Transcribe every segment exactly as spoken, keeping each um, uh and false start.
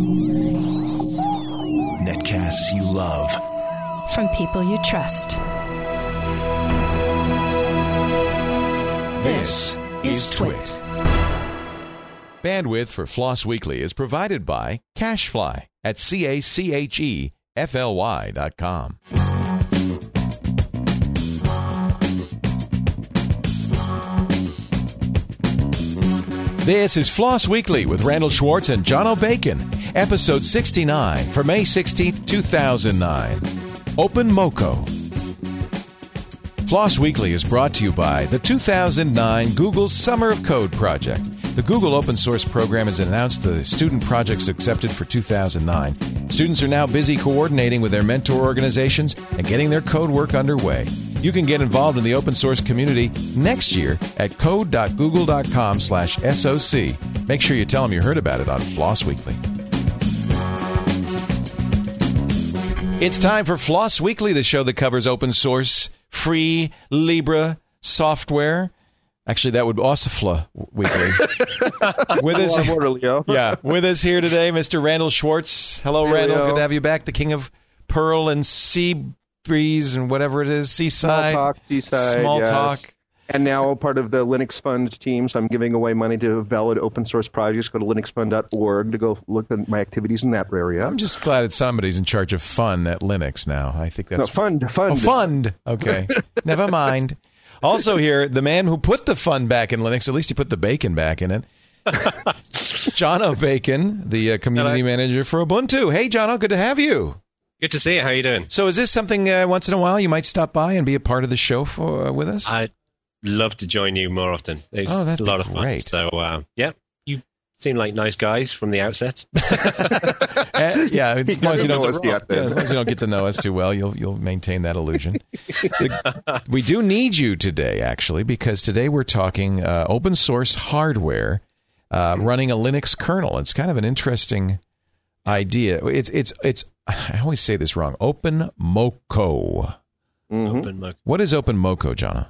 Netcasts you love. From people you trust. This is Twit. Bandwidth for Floss Weekly is provided by CacheFly at C A C H E F L Y dot com. This is Floss Weekly with Randall Schwartz and John O'Bacon, episode sixty-nine for May sixteenth, two thousand nine. OpenMoko. Floss Weekly is brought to you by the two thousand nine Google Summer of Code project. The Google Open Source program has announced the student projects accepted for two thousand nine. Students are now busy coordinating with their mentor organizations and getting their code work underway. You can get involved in the open source community next year at code.google.com slash SOC. Make sure you tell them you heard about it on Floss Weekly. It's time for Floss Weekly, the show that covers open source, free, Libre software. Actually, that would be Ossifla Weekly. with us, Leo. yeah, with us here today, Mister Randall Schwartz. Hello, Hey, Randall. Leo. Good to have you back. The king of Perl and Sea Breeze and whatever it is, Seaside. Small talk, Seaside, Small yes. talk. And now part of the Linux Fund team, so I'm giving away money to valid open source projects. Go to linux fund dot org to go look at my activities in that area. I'm just glad that somebody's in charge of fun at Linux now. I think No, that's fund, fund. Oh, fund. Okay, never mind. Also here, the man who put the fun back in Linux, at least he put the bacon back in it. John O'Bacon, the uh, community Hello. manager for Ubuntu. Hey, John, good to have you. Good to see you. How you doing? So is this something uh, once in a while you might stop by and be a part of the show for uh, with us? I'd love to join you more often. It's Oh, that'd a lot be of fun. great. So, uh, yeah, you seem like nice guys from the outset. Uh, yeah, as long as you doesn't know don't, us yet, yeah, then. as long as you don't get to know us too well, you'll you'll maintain that illusion. The- we do need you today, actually, because today we're talking uh, open source hardware uh, running a Linux kernel. It's kind of an interesting idea. It's it's it's. I always say this wrong. OpenMoko. Mhm. OpenMoko. What is OpenMoko, Jonna?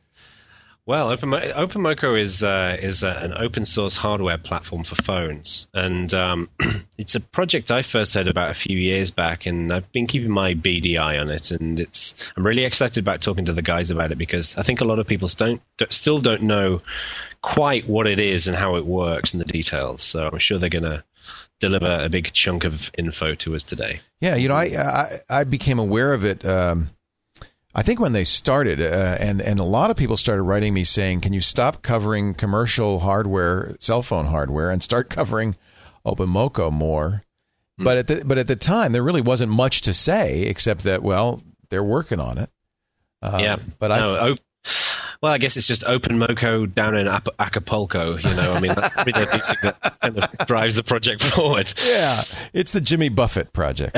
Well, Open, OpenMoko is uh, is uh, an open source hardware platform for phones, and um, it's a project I first heard about a few years back, and I've been keeping my beady eye on it. And it's I'm really excited about talking to the guys about it because I think a lot of people don't still don't know quite what it is and how it works and the details. So I'm sure they're going to deliver a big chunk of info to us today. Yeah, you know, I I, I became aware of it. Um, I think when they started, uh, and and a lot of people started writing me saying, "Can you stop covering commercial hardware, cell phone hardware, and start covering OpenMoko more?" Mm. But at the but at the time, there really wasn't much to say except that, well, they're working on it. Uh, yeah, but I. no, op- well, I guess it's just OpenMoko down in Ap- Acapulco. You know, I mean, that's really the music that kind of drives the project forward. Yeah, it's the Jimmy Buffett project.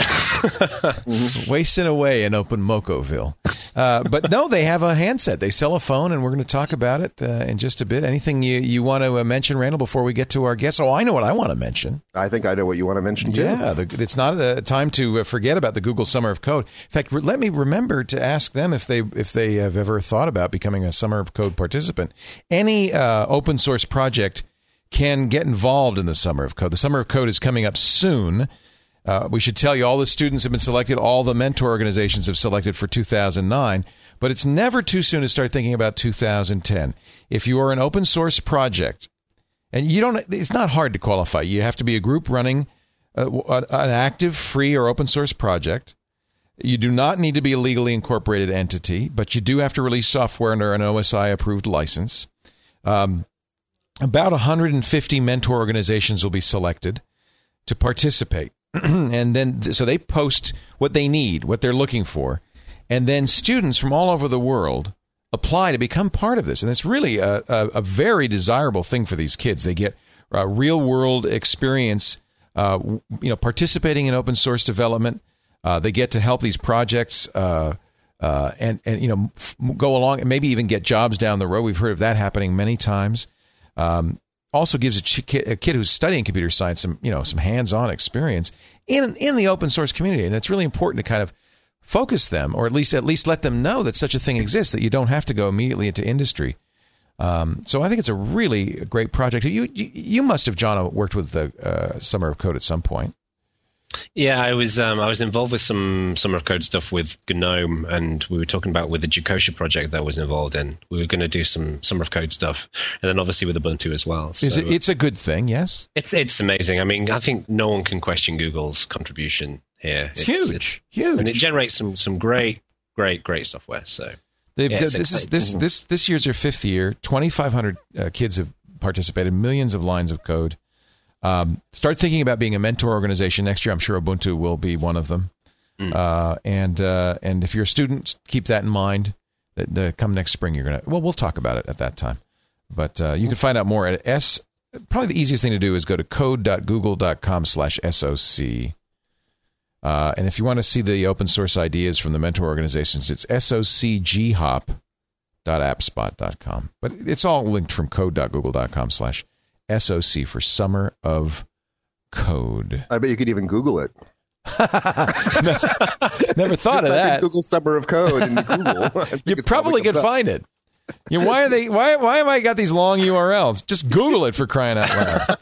Mm-hmm. Wasting away in OpenMokoville. Uh, but no, they have a handset. They sell a phone, and we're going to talk about it uh, in just a bit. Anything you, you want to uh, mention, Randall, before we get to our guests? Oh, I know what I want to mention. I think I know what you want to mention, too. Yeah, the, it's not a time to uh, forget about the Google Summer of Code. In fact, re- let me remember to ask them if they if they have ever thought about becoming a Summer of Code participant. Any uh, open source project can get involved in the Summer of Code. The Summer of Code is coming up soon. Uh, we should tell you all the students have been selected, all the mentor organizations have selected for two thousand nine, but it's never too soon to start thinking about two thousand ten. If you are an open source project, and you don't, it's not hard to qualify. You have to be a group running uh, an active, free, or open source project. You do not need to be a legally incorporated entity, but you do have to release software under an O S I-approved license. Um, about one hundred fifty mentor organizations will be selected to participate. And then, so they post what they need, what they're looking for. And then students from all over the world apply to become part of this. And it's really a, a, a very desirable thing for these kids. They get uh, real-world experience, uh, you know, participating in open source development. Uh, they get to help these projects uh, uh, and, and, you know, f- go along and maybe even get jobs down the road. We've heard of that happening many times. Um, also gives a, ch- a kid who's studying computer science some, you know, some hands-on experience in in the open source community. And it's really important to kind of focus them, or at least at least let them know that such a thing exists, that you don't have to go immediately into industry. Um, so I think it's a really great project. You you, you must have, John, worked with the uh, Summer of Code at some point. Yeah, I was um, I was involved with some Summer of Code stuff with GNOME, and we were talking about with the Jacosha project that I was involved in. We were going to do some Summer of Code stuff, and then obviously with Ubuntu as well. So Is it, it's a good thing, yes? It's it's amazing. I mean, I think no one can question Google's contribution here. It's, it's huge, it's, huge, and it generates some some great, great, great software. So They've, yeah, this is this this this year's their fifth year. twenty-five hundred uh, kids have participated, millions of lines of code. Um, start thinking about being a mentor organization next year. I'm sure Ubuntu will be one of them. Mm. Uh, and uh, and if you're a student, keep that in mind. That, that come next spring, you're gonna. Well, we'll talk about it at that time. But uh, you can find out more at S. Probably the easiest thing to do is go to code dot google dot com slash S O C. Uh, and if you want to see the open source ideas from the mentor organizations, it's S O C G hop dot appspot dot com. But it's all linked from code dot google dot com slash S O C for Summer of Code. I bet you could even Google it. no, never thought of that. Google Summer of Code in Google. You probably could find it. You know, why are they? Why? Why am I got these long U R Ls? Just Google it, for crying out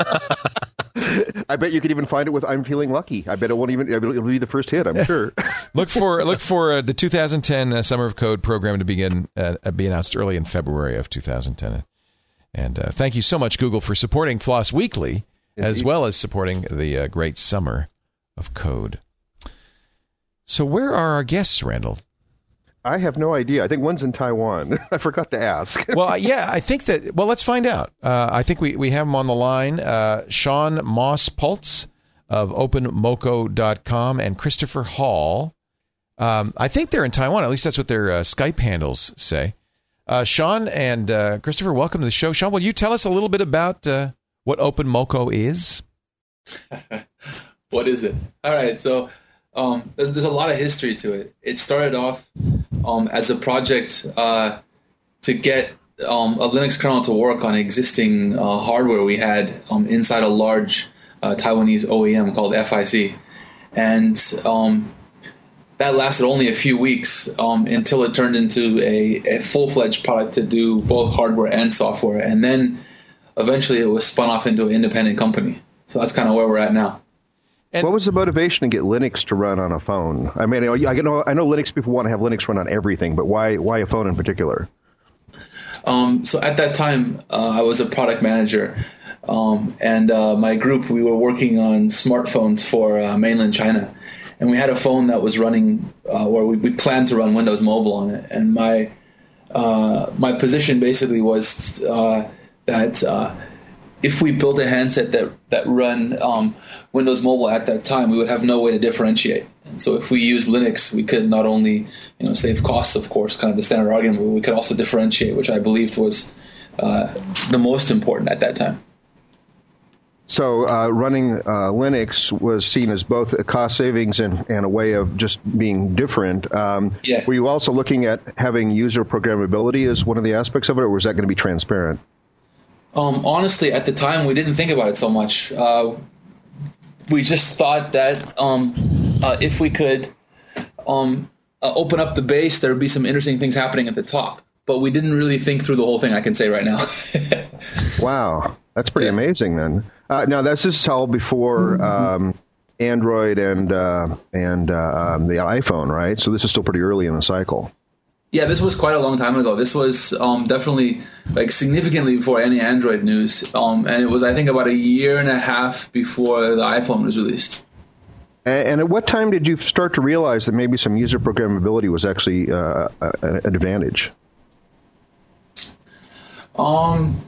loud. I bet you could even find it with "I'm feeling lucky." I bet it won't even. It'll be the first hit. I'm sure. look for look for uh, the two thousand ten uh, Summer of Code program to begin uh, be announced early in February of two thousand ten. And uh, thank you so much, Google, for supporting Floss Weekly, Indeed. as well as supporting the uh, great Summer of Code. So where are our guests, Randall? I have no idea. I think one's in Taiwan. I forgot to ask. well, yeah, I think that, well, let's find out. Uh, I think we, we have them on the line. Uh, Sean Moss-Pultz of open moco dot com and Christopher Hall. Um, I think they're in Taiwan. At least that's what their uh, Skype handles say. Uh, Sean and uh, Christopher, welcome to the show. Sean, will you tell us a little bit about uh, what OpenMoco is? What is it? All right, so um, there's, there's a lot of history to it. It started off um, as a project uh, to get um, a Linux kernel to work on existing uh, hardware we had um, inside a large uh, Taiwanese O E M called F I C. And um, that lasted only a few weeks um, until it turned into a, a full-fledged product to do both hardware and software. And then eventually it was spun off into an independent company. So that's kind of where we're at now. And what was the motivation to get Linux to run on a phone? I mean, I know I know Linux people want to have Linux run on everything, but why why a phone in particular? Um, so at that time, uh, I was a product manager, um, and uh, my group, we were working on smartphones for uh, mainland China. And we had a phone that was running, uh, where we, we planned to run Windows Mobile on it. And my uh, my position basically was uh, that uh, if we built a handset that that ran um, Windows Mobile at that time, we would have no way to differentiate. And so if we used Linux, we could not only you know save costs, of course, kind of the standard argument, but we could also differentiate, which I believed was uh, the most important at that time. So uh, running uh, Linux was seen as both a cost savings and, and a way of just being different. Um, yeah. Were you also looking at having user programmability as one of the aspects of it, or was that going to be transparent? Um, honestly, at the time, we didn't think about it so much. Uh, we just thought that um, uh, if we could um, uh, open up the base, there would be some interesting things happening at the top. But we didn't really think through the whole thing, I can say right now. Wow. That's pretty yeah. amazing then. Uh, now, this is all before um, Android and uh, and uh, um, the iPhone, right? So this is still pretty early in the cycle. Yeah, this was quite a long time ago. This was um, definitely like significantly before any Android news. Um, and it was, I think, about a year and a half before the iPhone was released. And, and at what time did you start to realize that maybe some user programmability was actually uh, an advantage? Um...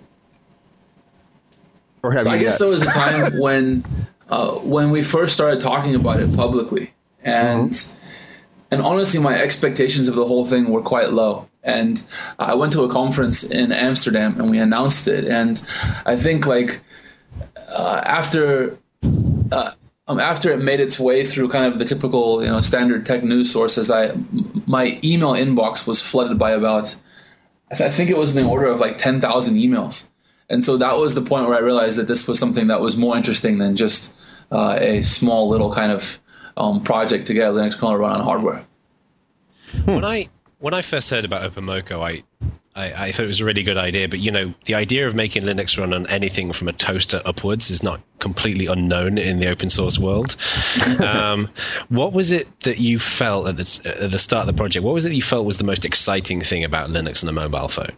Or have so you I guess yet? there was a time when uh, when we first started talking about it publicly, and mm-hmm. and honestly, my expectations of the whole thing were quite low. And I went to a conference in Amsterdam, and we announced it. And I think like uh, after uh, um, after it made its way through kind of the typical you know standard tech news sources, I my email inbox was flooded by about I, th- I think it was in the order of like ten thousand emails. And so that was the point where I realized that this was something that was more interesting than just uh, a small little kind of um, project to get a Linux kernel to run on hardware. Hmm. When I when I first heard about OpenMoco, I I, I thought it was a really good idea. But, you know, the idea of making Linux run on anything from a toaster upwards is not completely unknown in the open source world. um, what was it that you felt at the, at the start of the project? What was it that you felt was the most exciting thing about Linux on a mobile phone?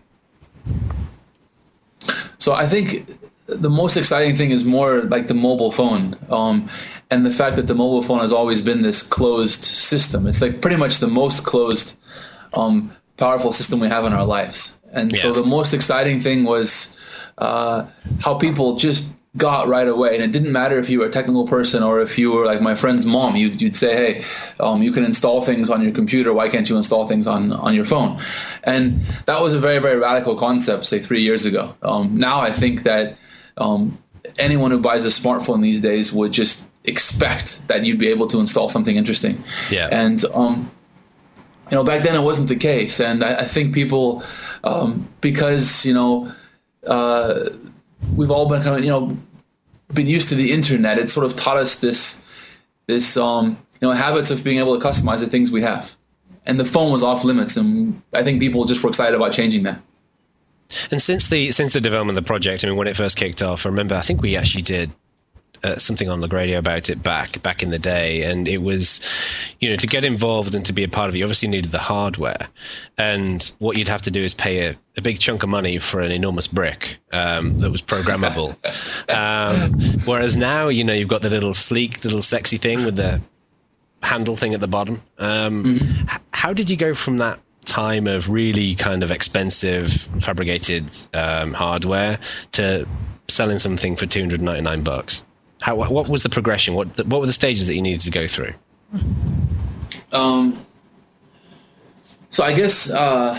So I think the most exciting thing is more like the mobile phone, um, and the fact that the mobile phone has always been this closed system. It's like pretty much the most closed, um, powerful system we have in our lives. And yeah. so the most exciting thing was uh, how people just got right away. And it didn't matter if you were a technical person or if you were like my friend's mom. You'd, you'd say, hey, um, you can install things on your computer. Why can't you install things on, on your phone? And that was a very, very radical concept, say, three years ago. Um, now I think that um, anyone who buys a smartphone these days would just expect that you'd be able to install something interesting. Yeah. And um, you know, back then it wasn't the case. And I, I think people, um, because, you know, uh, we've all been kind of, you know, been used to the internet. It sort of taught us this, this, um, you know, habits of being able to customize the things we have. And the phone was off limits, and I think people just were excited about changing that. And since the since the development of the project, I mean, when it first kicked off, I remember I think we actually did uh, something on Log Radio about it back back in the day, and it was, you know, to get involved and to be a part of it, you obviously needed the hardware, and what you'd have to do is pay a, a big chunk of money for an enormous brick um, that was programmable. um, whereas now, you know, you've got the little sleek, little sexy thing with the handle thing at the bottom. Um, mm-hmm. h- how did you go from that time of really kind of expensive fabricated um, hardware to selling something for two hundred ninety-nine bucks? How, what was the progression? What what were the stages that you needed to go through? Um, so I guess uh,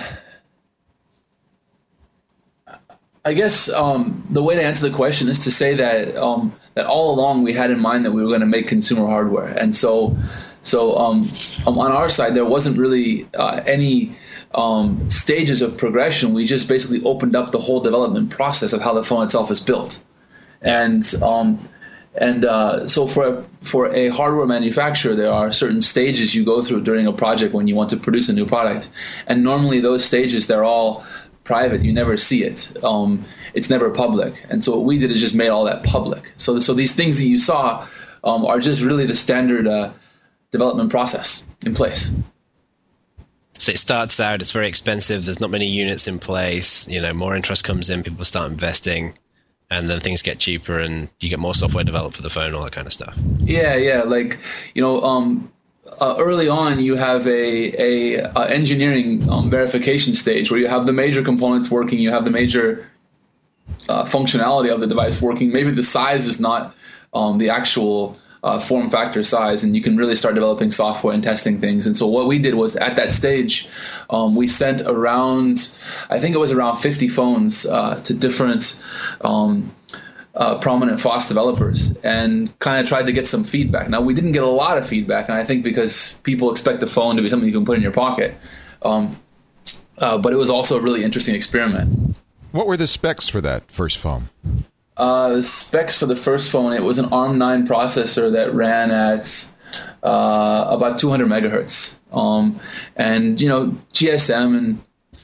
I guess um, the way to answer the question is to say that um, that all along we had in mind that we were going to make consumer hardware, and so so um, um, on our side there wasn't really uh, any um, stages of progression. We just basically opened up the whole development process of how the phone itself is built, and um, and uh, so for for a hardware manufacturer, there are certain stages you go through during a project when you want to produce a new product, and normally those stages they're all private. You never see it. Um, it's never public. And so what we did is just made all that public. So so these things that you saw um, are just really the standard uh, development process in place. So it starts out, it's very expensive. There's not many units in place. You know, more interest comes in, people start investing, and then things get cheaper and you get more software developed for the phone, all that kind of stuff. Yeah, yeah. Like, you know, um, Uh, early on, you have a, a, a engineering um, verification stage where you have the major components working, you have the major uh, functionality of the device working. Maybe the size is not um, the actual uh, form factor size, and you can really start developing software and testing things. And so what we did was at that stage, um, we sent around, I think it was around fifty phones uh, to different um Uh, prominent F O S developers, and kind of tried to get some feedback. Now, we didn't get a lot of feedback, and I think because people expect the phone to be something you can put in your pocket. Um, uh, but it was also a really interesting experiment. What were the specs for that first phone? Uh, the specs for the first phone, it was an ARM nine processor that ran at uh, about two hundred megahertz. Um, and, you know, G S M and...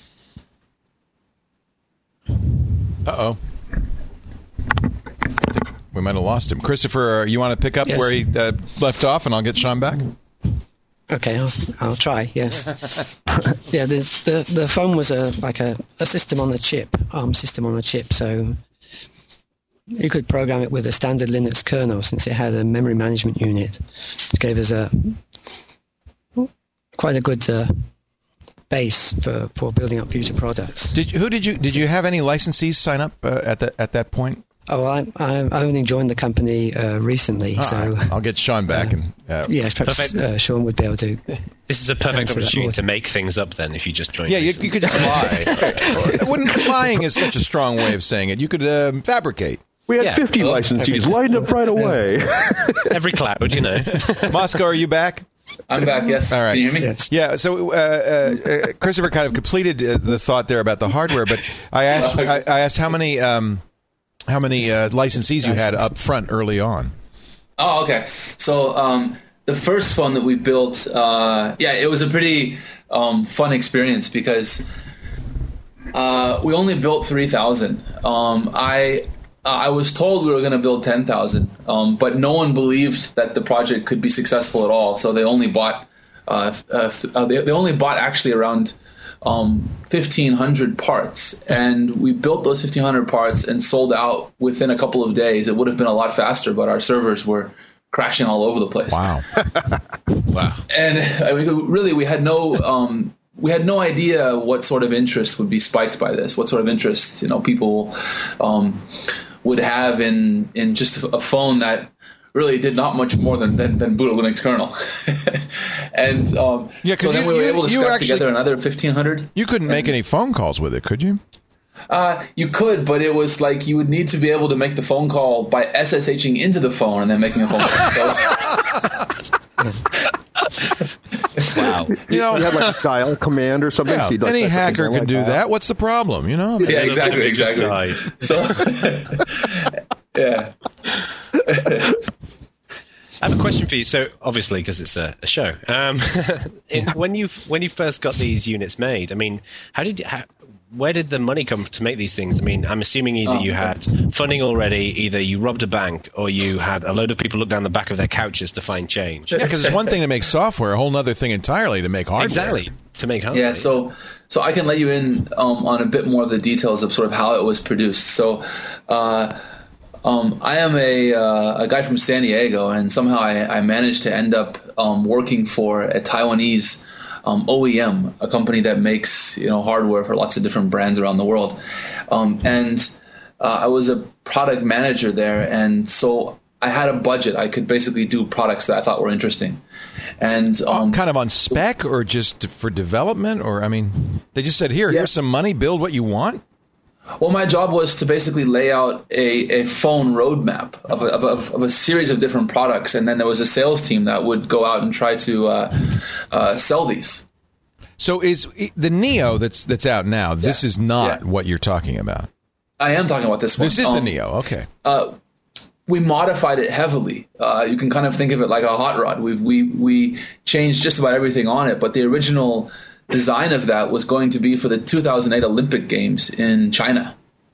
Uh-oh. We might have lost him. Christopher, you want to pick up yes. where he uh, left off, and I'll get Sean back? Okay, I'll, I'll try, yes. yeah, the, the the phone was a like a, a system on a chip, ARM system on a chip, so you could program it with a standard Linux kernel since it had a memory management unit, which gave us a quite a good uh, base for, for building up future products. Did you, who did you did you have any licensees sign up uh, at that at that point? Oh, I, I only joined the company uh, recently, oh, so I'll get Sean back. Uh, and uh, yes, perhaps uh, Sean would be able to. This is a perfect opportunity to make things up. Then, if you just join, yeah, you, you could just lie. Wouldn't lying is such a strong way of saying it. You could um, fabricate. We had yeah. fifty oh, licensees lined up right away. Every cloud, you know. Moscow, are you back? I'm back, yes. All right. Can you hear me? Yes. Yeah, so uh, uh, Christopher kind of completed uh, the thought there about the hardware, but I asked I, I asked how many um, how many uh, licensees you had up front early on. Oh, okay. So um, the first phone that we built, uh, yeah, it was a pretty um, fun experience because Uh, we only built three thousand. Um, I I was told we were going to build ten thousand, um, but no one believed that the project could be successful at all. So they only bought uh, uh, uh, they, they only bought actually around um, fifteen hundred parts, and we built those fifteen hundred parts and sold out within a couple of days. It would have been a lot faster, but our servers were crashing all over the place. Wow. Wow. And I mean, really, we had no um, we had no idea what sort of interest would be spiked by this. What sort of interest, you know, people um, would have in in just a phone that really did not much more than than, than boot a Linux kernel. and um, Yeah, 'cause so then you- we were you- able to you scrap actually- together another fifteen hundred. You couldn't make any phone calls with it, could you? Uh, you could, but it was like you would need to be able to make the phone call by SSHing into the phone and then making a phone call. So Wow. You know, You had like a dial command or something. yeah, so you'd, like, any press hacker something can like do that. What's the problem? You know, yeah, exactly, Everybody just exactly. died. So, yeah. I have a question for you. So, obviously, because it's a, a show, um, it, when you when you first got these units made, I mean, how did you, how, where did the money come to make these things? I mean, I'm assuming either Oh, you had funding already, either you robbed a bank, or you had a load of people look down the back of their couches to find change. yeah, because it's one thing to make software, a whole other thing entirely to make hardware. Exactly, to make hardware. Yeah, so so I can let you in um, on a bit more of the details of sort of how it was produced. So, uh, um, I am a uh, a guy from San Diego, and somehow I, I managed to end up um, working for a Taiwanese um, O E M, a company that makes you know hardware for lots of different brands around the world, um, and uh, I was a product manager there, and so I had a budget. I could basically do products that I thought were interesting, and um, Oh, kind of on spec or just for development? Or, I mean, they just said, here, Yeah. here's some money, build what you want? Well, my job was to basically lay out a, a phone roadmap of a, of, a, of a series of different products, and then there was a sales team that would go out and try to uh, uh, sell these. So is the Neo that's that's out now, this Yeah. is not Yeah. what you're talking about. I am talking about this one. This is the Um, Neo, okay. Uh, we modified it heavily. Uh, you can kind of think of it like a hot rod. We've, we we changed just about everything on it, but the original design of that was going to be for the two thousand eight Olympic Games in China.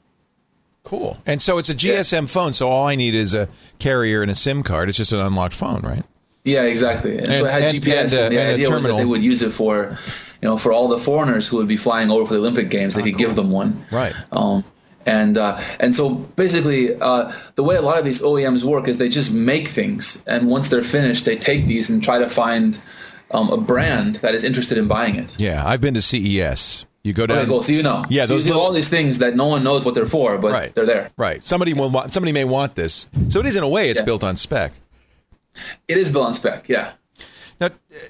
Cool. And so it's a G S M phone, so all I need is a carrier and a SIM card. It's just an unlocked phone, right? Yeah, exactly. And, so it And- had and- G P S, and, uh, and, the and a idea was that terminal. they would use it for, you know, for all the foreigners who would be flying over for the Olympic Games. They could give them one. Right. Um, and uh, and so basically, uh, the way a lot of these O E Ms work is they just make things, and once they're finished, they take these and try to find um, a brand that is interested in buying it. Yeah, I've been to C E S. You go down. Okay, cool. So you know, Yeah, so those you do little- all these things that no one knows what they're for, but Right. they're there. Right. Somebody will want, somebody may want this. So it is in a way it's Yeah. built on spec. It is built on spec. Yeah. Now, uh,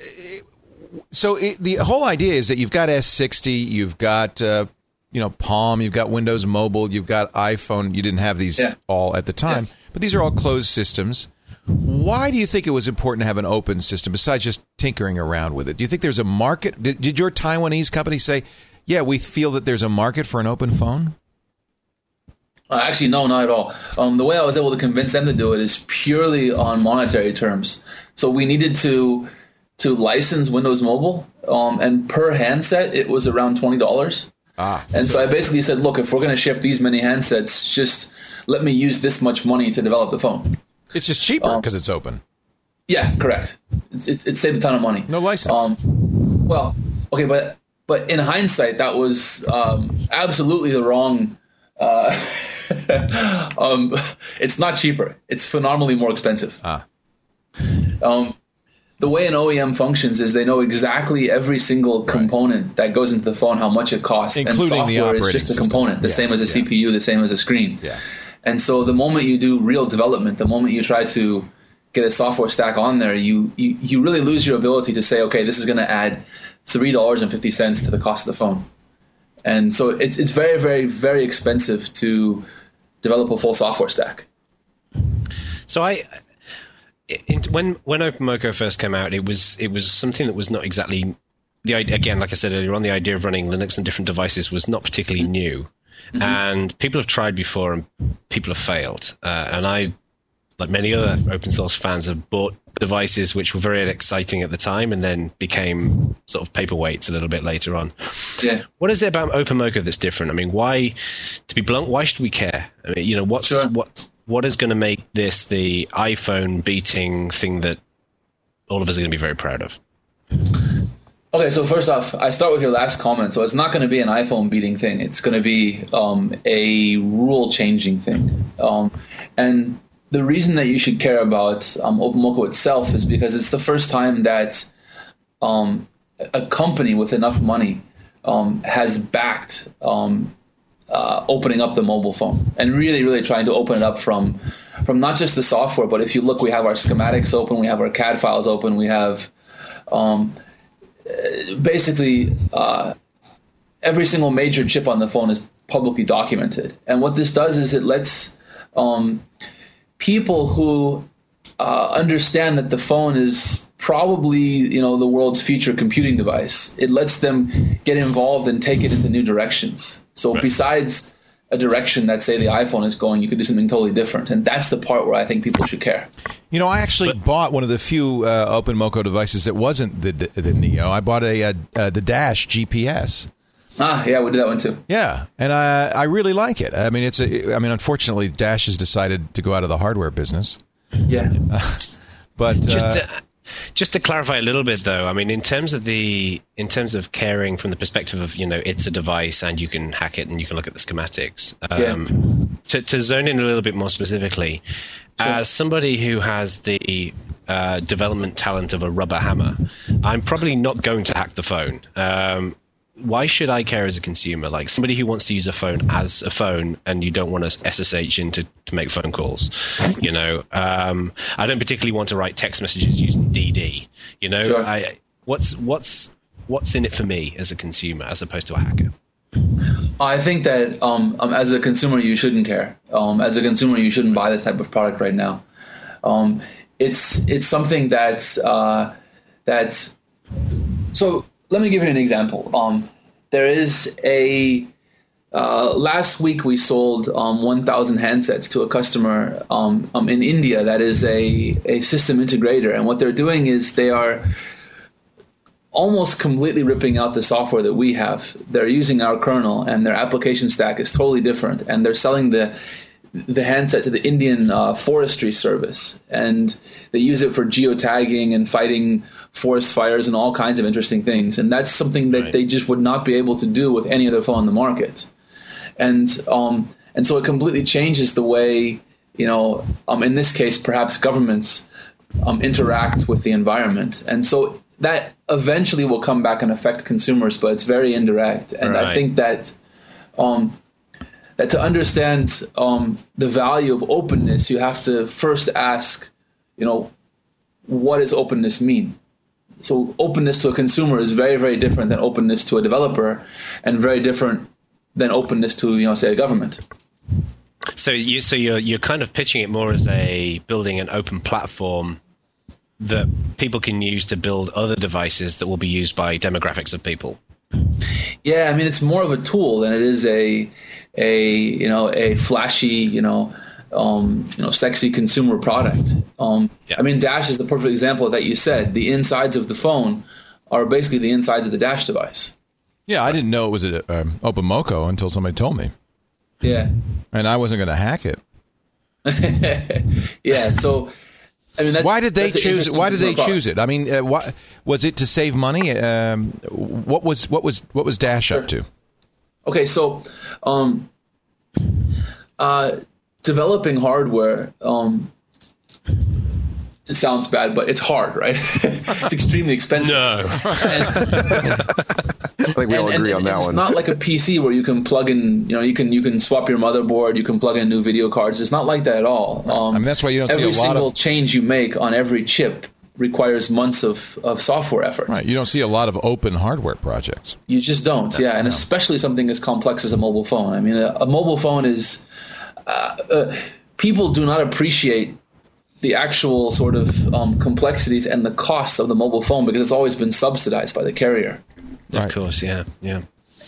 so it, the whole idea is that you've got S sixty, you've got uh, you know Palm, you've got Windows Mobile, you've got iPhone. You didn't have these Yeah. all at the time, Yeah. but these are all closed systems. Why do you think it was important to have an open system besides just tinkering around with it? Do you think there's a market? Did, did your Taiwanese company say, yeah, we feel that there's a market for an open phone? Uh, actually, no, not at all. Um, the way I was able to convince them to do it is purely on monetary terms. So we needed to to license Windows Mobile, um, and per handset, it was around twenty dollars. Ah, And so I basically said, look, if we're going to ship these many handsets, just let me use this much money to develop the phone. it's just cheaper Um, because it's open. Yeah, correct. It's, it, it saved a ton of money. No license. Um, well, okay, but but in hindsight, that was um, absolutely the wrong. Uh, um, it's not cheaper. It's phenomenally more expensive. Ah. Um, the way an O E M functions is they know exactly every single component that goes into the phone, how much it costs, Including and the software is operating just a system. component, the Yeah, same as a yeah. C P U, the same as a screen. Yeah. And so the moment you do real development, the moment you try to get a software stack on there, you you, you really lose your ability to say, okay, this is going to add three dollars and fifty cents to the cost of the phone. And so it's it's very, very, very expensive to develop a full software stack. So I, it, when when OpenMoko first came out, it was it was something that was not exactly the idea. Again, like I said earlier on, the idea of running Linux on different devices was not particularly new, mm-hmm. and people have tried before and people have failed. Uh, and I like many other open source fans, have bought devices which were very exciting at the time and then became sort of paperweights a little bit later on. Yeah. What is it about OpenMoko that's different? I mean, why, to be blunt, why should we care? I mean, you know, what's Sure. what what is going to make this the iPhone beating thing that all of us are going to be very proud of? Okay, so first off, I start with your last comment. So it's not going to be an iPhone beating thing. It's going to be um, a rule changing thing. Um, and the reason that you should care about um, OpenMoko itself is because it's the first time that um, a company with enough money um, has backed um, uh, opening up the mobile phone and really, really trying to open it up from from not just the software, but if you look, we have our schematics open, we have our C A D files open, we have um, basically uh, every single major chip on the phone is publicly documented. And what this does is it lets um, people who uh, understand that the phone is probably, you know, the world's future computing device, it lets them get involved and take it into new directions. So right. Besides a direction that, say, the iPhone is going, you could do something totally different. And that's the part where I think people should care. You know, I actually but, bought one of the few uh, OpenMoko devices that wasn't the the Neo. I bought a, a, a the Dash G P S. Ah, yeah, we did that one too. Yeah, and I I really like it. I mean, it's a. I mean, unfortunately, Dash has decided to go out of the hardware business. Yeah, uh, but uh, just to, just to clarify a little bit, though, I mean, in terms of the in terms of caring from the perspective of, you know, it's a device and you can hack it and you can look at the schematics. Um, yeah. to, to zone in a little bit more specifically, sure. As somebody who has the uh, development talent of a rubber hammer, I'm probably not going to hack the phone. Um, Why should I care as a consumer? Like somebody who wants to use a phone as a phone and you don't want to S S H in to, to make phone calls, you know, um, I don't particularly want to write text messages using D D, you know, sure. I, what's, what's, what's in it for me as a consumer as opposed to a hacker? I think that um, um, as a consumer, you shouldn't care. Um, as a consumer, you shouldn't buy this type of product right now. Um, it's, it's something that's, uh, that's, so, let me give you an example. Um, there is a uh, last week we sold um, one thousand handsets to a customer um, um, in India that is a, a system integrator. And what they're doing is they are almost completely ripping out the software that we have. They're using our kernel and their application stack is totally different. And they're selling the the handset to the Indian uh, Forestry Service, and they use it for geotagging and fighting forest fires and all kinds of interesting things. And that's something that right. they just would not be able to do with any other phone on the market. And um, and so it completely changes the way, you know, um, in this case, perhaps governments um, interact with the environment. And so that eventually will come back and affect consumers, but it's very indirect. And right. I think that um, that to understand um, the value of openness, you have to first ask, you know, what does openness mean? So openness to a consumer is very, very different than openness to a developer, and very different than openness to, you know, say, a government. So you, so you're you're kind of pitching it more as a building an open platform that people can use to build other devices that will be used by demographics of people. Yeah, I mean, it's more of a tool than it is a a you know a flashy you know um, you know sexy consumer product. Um, yeah. I mean, Dash is the perfect example that you said. The insides of the phone are basically the insides of the Dash device. Yeah, I didn't know it was an um, OpenMoko until somebody told me. Yeah, and I wasn't going to hack it. Yeah, so. I mean, that's, why did they choose it? Why did they product. choose it? I mean, uh, why, was it to save money? Um, what was what was what was Dash sure. up to? Okay, so um, uh, developing hardware. Um, it sounds bad, but it's hard, right? It's extremely expensive. No, and, I think we all and, agree and, on that it's one. It's not like a P C where you can plug in, you know, you can you can swap your motherboard, you can plug in new video cards. It's not like that at all. Um, I mean, that's why you don't see a lot of... Every single change you make on every chip requires months of, of software effort. Right. You don't see a lot of open hardware projects. You just don't, no, yeah. And no. especially something as complex as a mobile phone. I mean, a, a mobile phone is... Uh, uh, people do not appreciate the actual sort of um, complexities and the cost of the mobile phone because it's always been subsidized by the carrier. Right. Of course, yeah, yeah.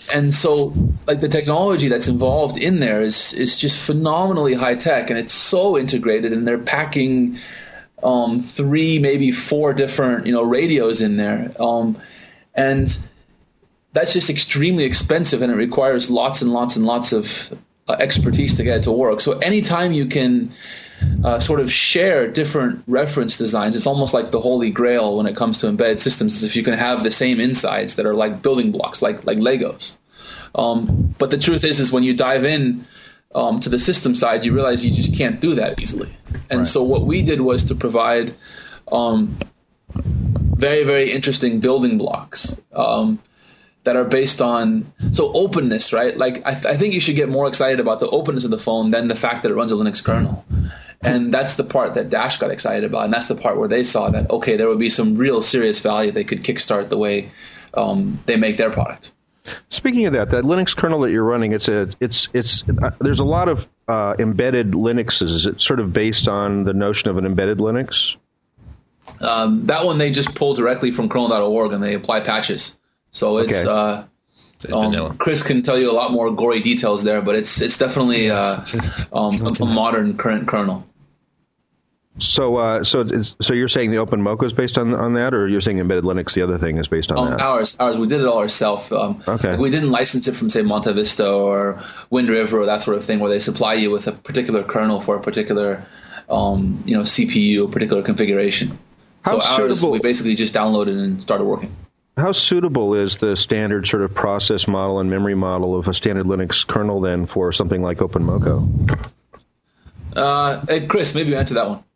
and so like the technology that's involved in there is is just phenomenally high tech, and it's so integrated, and they're packing um, three, maybe four different you know radios in there, um, and that's just extremely expensive, and it requires lots and lots and lots of uh, expertise to get it to work. So anytime you can uh, sort of share different reference designs, it's almost like the holy grail when it comes to embedded systems, is if you can have the same insides that are like building blocks, like like Legos. Um, but the truth is, is when you dive in um, to the system side, you realize you just can't do that easily. And Right. so what we did was to provide um, very, very interesting building blocks um, that are based on so openness, right? Like I, th- I think you should get more excited about the openness of the phone than the fact that it runs a Linux kernel. And that's the part that Dash got excited about, and that's the part where they saw that, okay, there would be some real serious value they could kickstart the way um, they make their product. Speaking of that, that Linux kernel that you're running, it's a, it's, it's. Uh, there's a lot of uh, embedded Linuxes. Is it sort of based on the notion of an embedded Linux? Um, that one they just pull directly from kernel dot org and they apply patches. So it's Okay. uh, It's um, vanilla. Chris can tell you a lot more gory details there, but it's it's definitely uh, um, a, a modern current kernel. So, uh, so, it's, so you're saying the OpenMoko is based on on that, or you're saying embedded Linux, the other thing, is based on Um, that? ours, ours, we did it all ourselves. Um, Okay. like we didn't license it from, say, Monte Vista or Wind River or that sort of thing, where they supply you with a particular kernel for a particular, um, you know, C P U, a particular configuration. How so ours, suitable- we basically just downloaded and started working. How suitable is the standard sort of process model and memory model of a standard Linux kernel then for something like OpenMoko? Uh, hey, Chris, maybe you answer that one.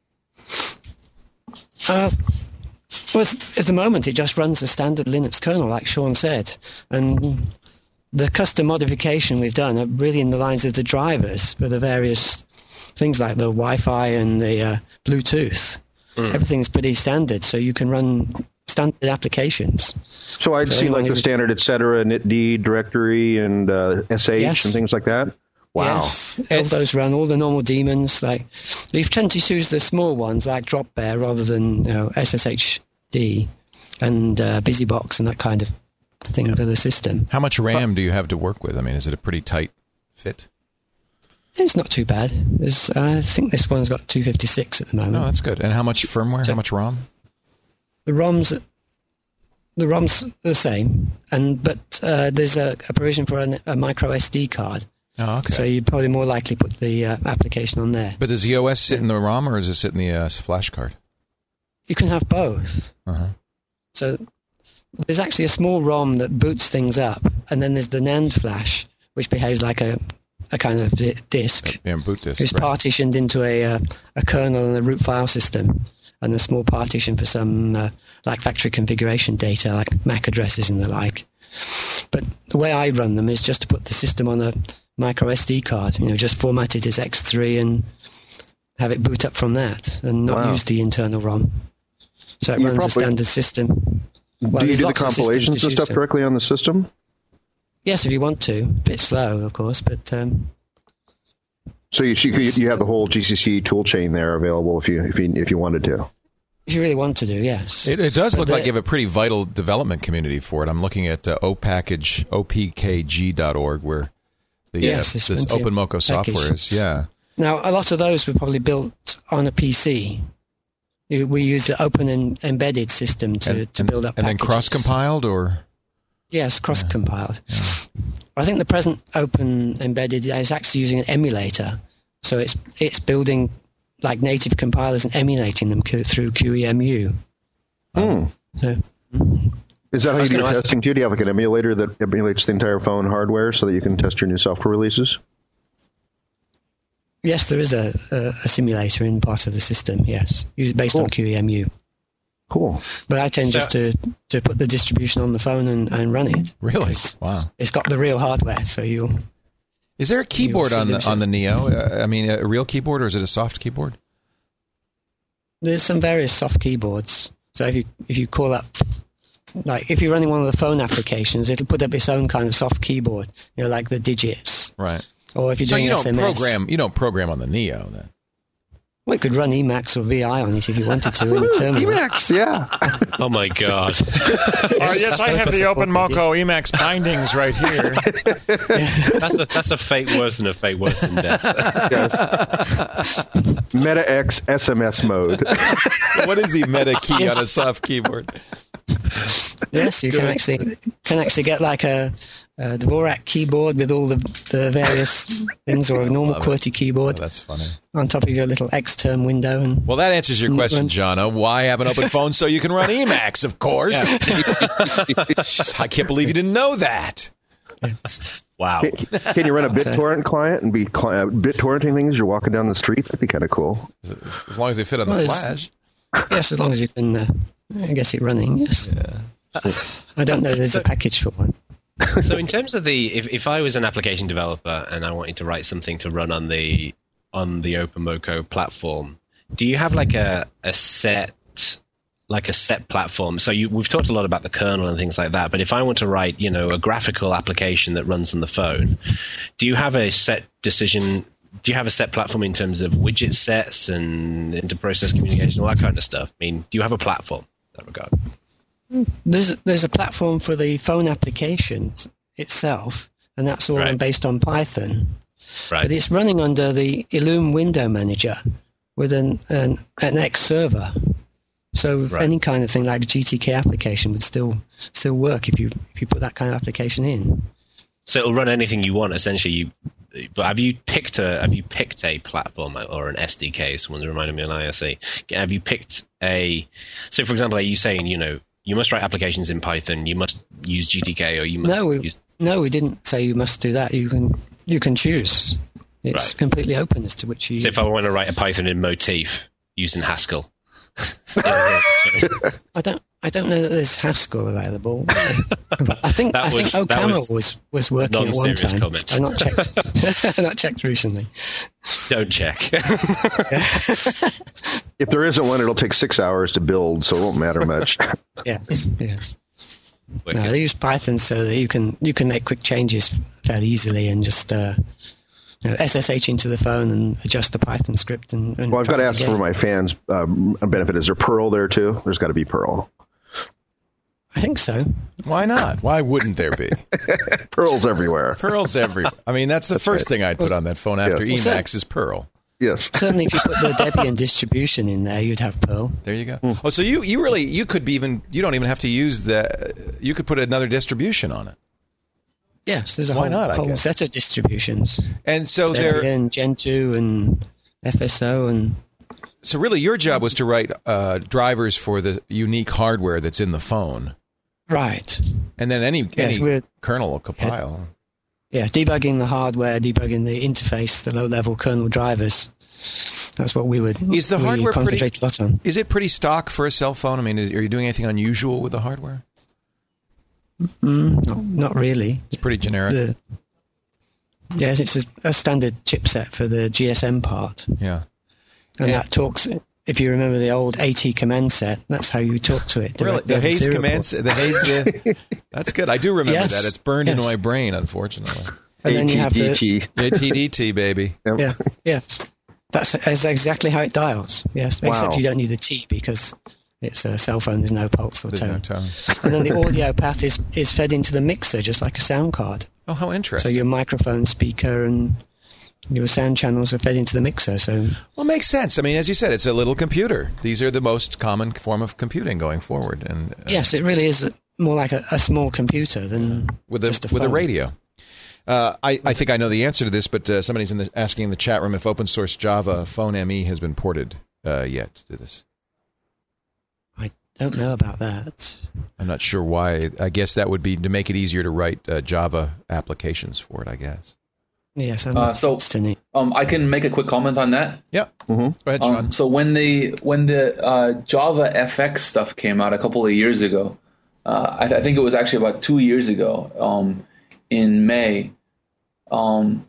Uh, well, at the moment, it just runs a standard Linux kernel, like Sean said. And the custom modification we've done are really in the lines of the drivers for the various things like the Wi-Fi and the uh, Bluetooth. Mm. Everything's pretty standard, so you can run standard applications. So I'd So see like anyone the who- standard, et cetera, initd, directory, and uh, S H Yes. and things like that? Wow. Yes, all those run, all the normal daemons. Like, we've tend to choose the small ones like Dropbear rather than you know, S S H D and uh, BusyBox and that kind of thing for the system. How much RAM do you have to work with? I mean, is it a pretty tight fit? It's not too bad. There's, uh, I think this one's got two fifty-six at the moment. No, that's good. And how much firmware? So- How much ROM? The ROMs, the ROMs are the same, and but uh, there's a, a provision for an, a micro S D card. Oh, okay. So you'd probably more likely put the uh, application on there. But does the O S sit in the ROM or does it sit in the uh, flash card? You can have both. Uh-huh. So there's actually a small ROM that boots things up, and then there's the NAND flash, which behaves like a, a kind of di- disk. Yeah, boot disk. It's right. partitioned into a, uh, a kernel and a root file system, and a small partition for some uh, like factory configuration data, like M A C addresses and the like. But the way I run them is just to put the system on a micro S D card, you know, just format it as X three and have it boot up from that, and not Wow. use the internal ROM. So it You runs a probably- standard system. Well, do you there's do the lots of systems compilations to and stuff choose directly on the system? Yes, if you want to. A bit slow, of course, but um, So you, you you have the whole G C C tool chain there available if you if you if you wanted to. if you really want to do, yes. It, it does But look the- like you have a pretty vital development community for it. I'm looking at uh, opackage, O P K G dot org, where the, Yes, uh, it's this plenty of OpenMoko software package. is. Yeah. Now, a lot of those were probably built on a P C. You- We use the open and embedded system to, and, to and- build up and then packages. cross-compiled, or Yes, cross-compiled. I think the present open embedded is actually using an emulator. So it's it's building like native compilers and emulating them co- through Q E M U. Hmm. So Is that how I you was do your gonna ask- testing too? Do you have like an emulator that emulates the entire phone hardware so that you can test your new software releases? yes, there is a, a, a simulator in part of the system, yes, used based Cool. on Q E M U. Cool. But I tend So- just to, to put the distribution on the phone and, and run it. really? Because Wow. It's got the real hardware, so you'll... Is there a keyboard see on the there's on a- the Neo? Uh, I mean, a real keyboard, or is it a soft keyboard? There's some various soft keyboards. So if you if you call up, like if you're running one of the phone applications, it'll put up its own kind of soft keyboard, you know, like the digits. Right. Or if you're So doing you don't S M S. program. You don't program on the Neo then. Well, you could run Emacs or V I on it if you wanted to in the terminal. Emacs, yeah. Oh my god! Oh yes, I have the OpenMoko Emacs bindings right here. That's a that's a fate worse than a fate worse than death. Yes. MetaX S M S mode. What is the meta key on a soft keyboard? Yes, you can actually can actually get like a, a Dvorak keyboard with all the, the various things, or a normal Love QWERTY it. keyboard Oh, that's funny. on top of your little Xterm window. And Well, that answers your question, Run- Jono. Why have an open phone so you can run Emacs? Of course. I can't believe you didn't know that. Wow. Can, can you run a BitTorrent client and be cli- uh, BitTorrenting things as you're walking down the street? That'd be kind of cool. As, as long as they fit on the Well, it's- flash. yes, as long as you can uh, get it running. Yes. I don't know. There's So- a package for one. So in terms of the, if, if I was an application developer and I wanted to write something to run on the on the OpenMoko platform, do you have like a, a set like a set platform? So you, we've talked a lot about the kernel and things like that, but if I want to write, you know, a graphical application that runs on the phone, do you have a set decision? Do you have a set platform in terms of widget sets and inter-process communication, all that kind of stuff? I mean, do you have a platform in that regard? There's there's a platform for the phone applications itself, and that's all Right. based on Python. Right. But it's running under the Illum Window Manager with an an, an X server. So Right. any kind of thing like a G T K application would still still work if you if you put that kind of application in. So it'll run anything you want, essentially. You, but have you picked a have you picked a platform or an S D K? Someone's reminded me on I S E. Have you picked a? So, for example, are you saying, you know, you must write applications in Python, you must use G T K, or you must No, we use? no, we didn't say you must do that. You can you can choose. It's Right. completely open as to which you. So, if I want to write a Python in Motif using Haskell, sorry. I don't. I don't know that there's Haskell available. I think. That I think was- that Ocaml was was, was working at one non-serious time. comment. I've not checked. not checked recently. don't check. If there isn't one, it'll take six hours to build, so it won't matter much. Yes. Yes. Wicked. No, they use Python so that you can you can make quick changes fairly easily and just uh, you know, S S H into the phone and adjust the Python script. And, and Well, I've got try to it ask again. for my fans' um, benefit. Is there Perl there too? There's got to be Perl. I think so. Why not? Why wouldn't there be? Perl's everywhere. Pearl's everywhere. I mean, that's the first right. thing I'd put on that phone after Yes. Emacs is Perl. Yes. Certainly, if you put the Debian distribution in there, you'd have Perl. There you go. Oh, so you, you really you could be even you don't even have to use the you could put another distribution on it. Yes, there's a Why whole, not, I whole guess. set of distributions. And so there Debian, Gentoo, and F S O, and so really your job was to write uh, drivers for the unique hardware that's in the phone. right. And then any Yes, any we're- kernel will compile. Yeah, debugging the hardware, debugging the interface, the low-level kernel drivers. That's what we would Is the we hardware pretty- concentrate a lot on. Is it pretty stock for a cell phone? I mean, is, are you doing anything unusual with the hardware? Mm, not, not really. It's pretty generic. The, yes, it's a, a standard chipset for the G S M part, Yeah. and Yeah. that talks. If you remember the old AT command set, that's how you talk to it. Really? directly The over Hayes serial commands, port. the Hayes. Uh, that's good. I do remember Yes. that. It's burned into Yes. my brain, unfortunately. And then you have the A T D T. A T D T, baby. Yep. yes, yes. That's, that's exactly how it dials. Yes, Wow. except you don't need the T because it's a cell phone. There's no pulse or There's tone. no tone. And then the audio path is, is fed into the mixer, just like a sound card. Oh, how So interesting. your microphone, speaker, and your sound channels are fed into the mixer. So Well, it makes sense. I mean, as you said, it's a little computer. These are the most common form of computing going forward, and uh, yes, it really is more like a, a small computer than with just a a with a phone. radio. Uh, I, I think I know the answer to this, but uh, somebody's in the, asking in the chat room if open source Java Phone M E has been ported uh, yet to this. I don't know about that. I'm not sure why. I guess that would be to make it easier to write uh, Java applications for it, I guess. Yes, I'm Uh, not so- interested in it. Um, I can make a quick comment on that. Yeah. Mm-hmm. Go ahead, Sean. Um, so when the when the uh, Java F X stuff came out a couple of years ago, uh, I, I think it was actually about two years ago, um, in May, um,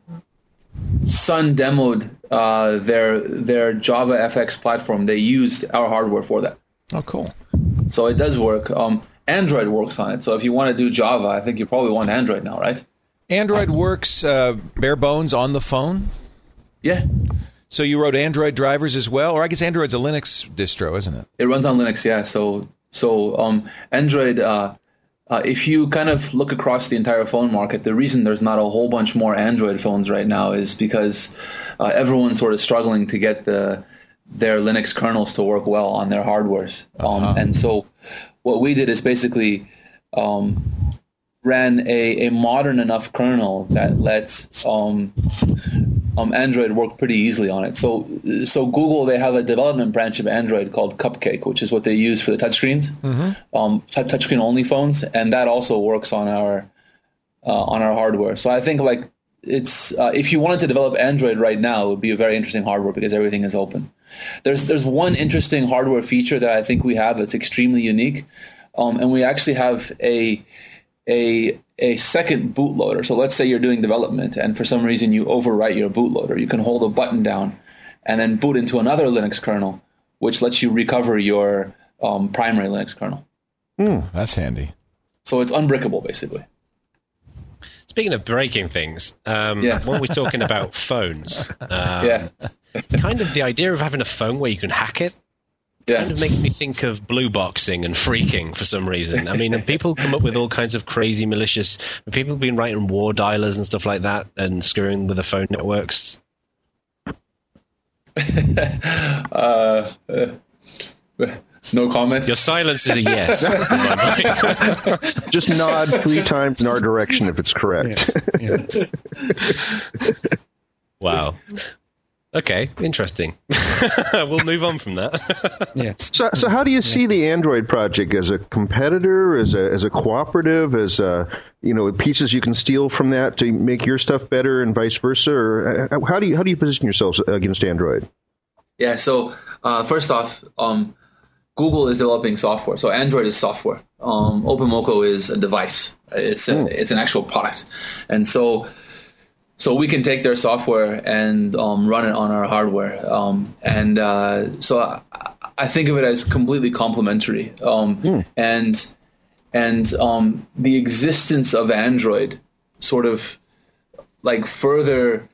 Sun demoed uh, their their Java F X platform. They used our hardware for that, oh, cool. so it does work. Um, Android works on it. So if you want to do Java, I think you probably want Android now, right? Android works uh, bare bones on the phone. Yeah. So you wrote Android drivers as well, or I guess Android's a Linux distro, isn't it? It runs on Linux, yeah. So so um, Android, uh, uh, if you kind of look across the entire phone market, the reason there's not a whole bunch more Android phones right now is because uh, everyone's sort of struggling to get the their Linux kernels to work well on their hardwares. Um, uh-huh. And so what we did is basically um, ran a, a modern enough kernel that lets um, um, Android work pretty easily on it. So so Google, they have a development branch of Android called Cupcake, which is what they use for the touchscreens, mm-hmm. um, t- touchscreen only phones, and that also works on our uh, on our hardware. So I think like it's uh, if you wanted to develop Android right now, it would be a very interesting hardware because everything is open. There's there's one interesting hardware feature that I think we have that's extremely unique, um, and we actually have a a a second bootloader. So let's say you're doing development and for some reason you overwrite your bootloader. You can hold a button down and then boot into another Linux kernel, which lets you recover your um, primary Linux kernel. Mm, that's handy. So it's unbrickable, basically. Speaking of breaking things, um, yeah. when we're talking about phones, um, yeah. kind of the idea of having a phone where you can hack it yeah. kind of makes me think of blue boxing and phreaking for some reason. I mean, people come up with all kinds of crazy malicious. People have been writing war dialers and stuff like that and screwing with the phone networks. uh, uh, no comment. Your silence is a yes. Just nod three times in our direction if it's correct. Yes. Yeah. Wow. Okay, interesting. We'll move on from that. Yes. So, so how do you see the Android project as a competitor, as a as a cooperative, as a, you know, pieces you can steal from that to make your stuff better, and vice versa? Or how do you how do you position yourselves against Android? Yeah. So uh, first off, um, Google is developing software. So Android is software. Um, OpenMoko is a device. It's a, mm. it's an actual product, and so. So we can take their software and um, run it on our hardware. Um, and uh, so I, I think of it as completely complementary. Um, mm. And and um, the existence of Android sort of like further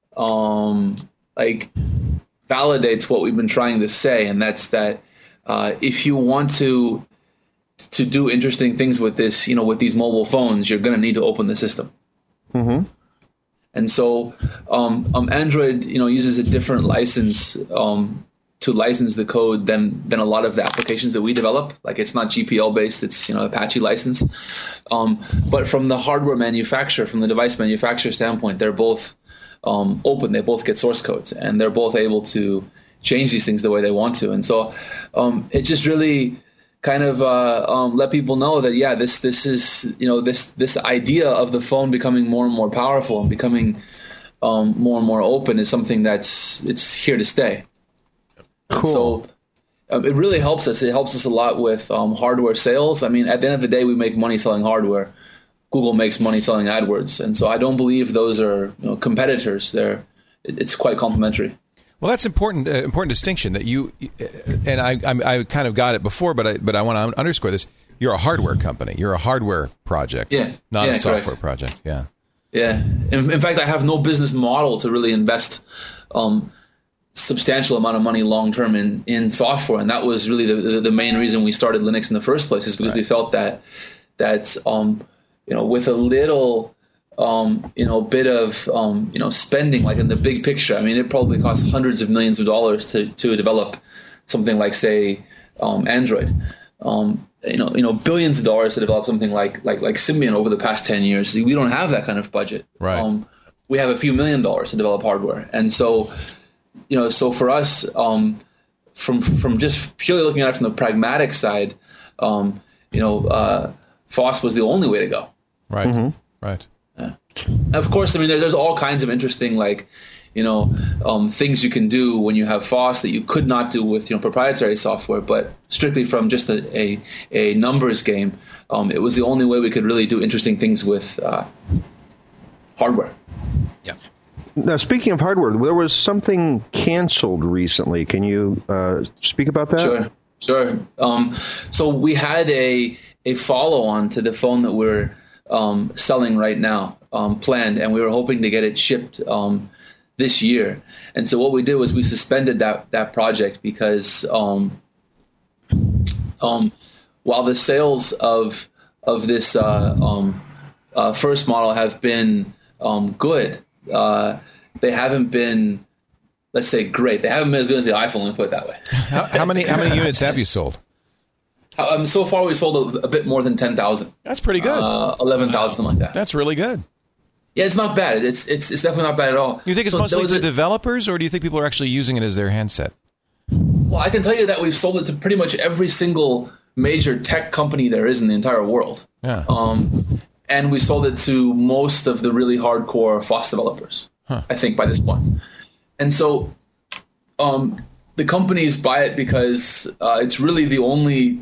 um, like validates what we've been trying to say, and that's that uh, if you want to to do interesting things with this, you know, with these mobile phones, you're going to need to open the system. Mm-hmm. And so um, um, Android, you know, uses a different license um, to license the code than than a lot of the applications that we develop. Like it's not G P L based; it's, you know, Apache license. Um, but from the hardware manufacturer, from the device manufacturer standpoint, they're both um, open. They both get source codes, and they're both able to change these things the way they want to. And so um, it just really kind of uh, um, let people know that, yeah, this this is, you know, this this idea of the phone becoming more and more powerful and becoming um, more and more open is something that's it's here to stay. Cool. So um, it really helps us. It helps us a lot with um, hardware sales. I mean, at the end of the day, we make money selling hardware. Google makes money selling AdWords, and so I don't believe those are, you know, competitors. They're it's quite complementary. Well, that's important. Uh, important distinction that you and I. I, I kind of got it before, but I but I want to underscore this. You're a hardware company. You're a hardware project, yeah, not yeah, a software correct. project. Yeah, yeah. In, in fact, I have no business model to really invest um, substantial amount of money long term in, in software, and that was really the, the the main reason we started Linux in the first place. Is because right. we felt that that um, you know, with a little Um, you know, bit of, um, you know, spending, like in the big picture. I mean, it probably costs hundreds of millions of dollars to, to develop something like, say, um, Android. Um, you know, you know, billions of dollars to develop something like, like, like Symbian over the past ten years. We don't have that kind of budget. Right. Um, we have a few million dollars to develop hardware. And so, you know, so for us, um, from, from just purely looking at it from the pragmatic side, um, you know, uh, F O S was the only way to go. Right. Mm-hmm. Right. Of course, I mean, there, there's all kinds of interesting, like, you know, um, things you can do when you have F O S that you could not do with, you know, proprietary software. But strictly from just a, a, a numbers game, um, it was the only way we could really do interesting things with uh, hardware. Yeah. Now, speaking of hardware, there was something canceled recently. Can you uh, speak about that? Sure, sure. Um, so we had a a follow-on to the phone that we're um, selling right now, um, planned, and we were hoping to get it shipped um, this year. And so what we did was we suspended that that project because um, um, while the sales of of this uh, um, uh, first model have been um, good, uh, they haven't been, let's say, great. They haven't been as good as the iPhone. Let me put it that way. how, how many how many units have you sold? Um, so far, we sold a, a bit more than ten thousand. That's pretty good. Uh, eleven thousand, something like that. That's really good. Yeah, it's not bad. It's it's it's definitely not bad at all. You think it's so mostly the a, developers, or do you think people are actually using it as their handset? Well, I can tell you that we've sold it to pretty much every single major tech company there is in the entire world. Yeah. Um, and we sold it to most of the really hardcore F O S developers, huh. I think, by this point. And so um, the companies buy it because uh, it's really the only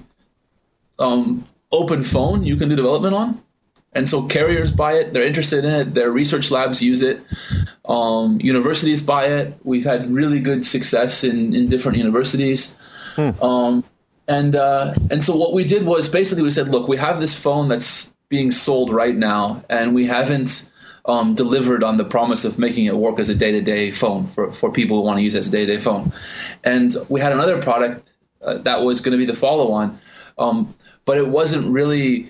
um, open phone you can do development on. And so carriers buy it. They're interested in it. Their research labs use it. Um, universities buy it. We've had really good success in, in different universities. Hmm. Um, and uh, and so what we did was basically we said, look, we have this phone that's being sold right now, and we haven't um, delivered on the promise of making it work as a day-to-day phone for, for people who want to use it as a day-to-day phone. And we had another product uh, that was going to be the follow-on, um, but it wasn't really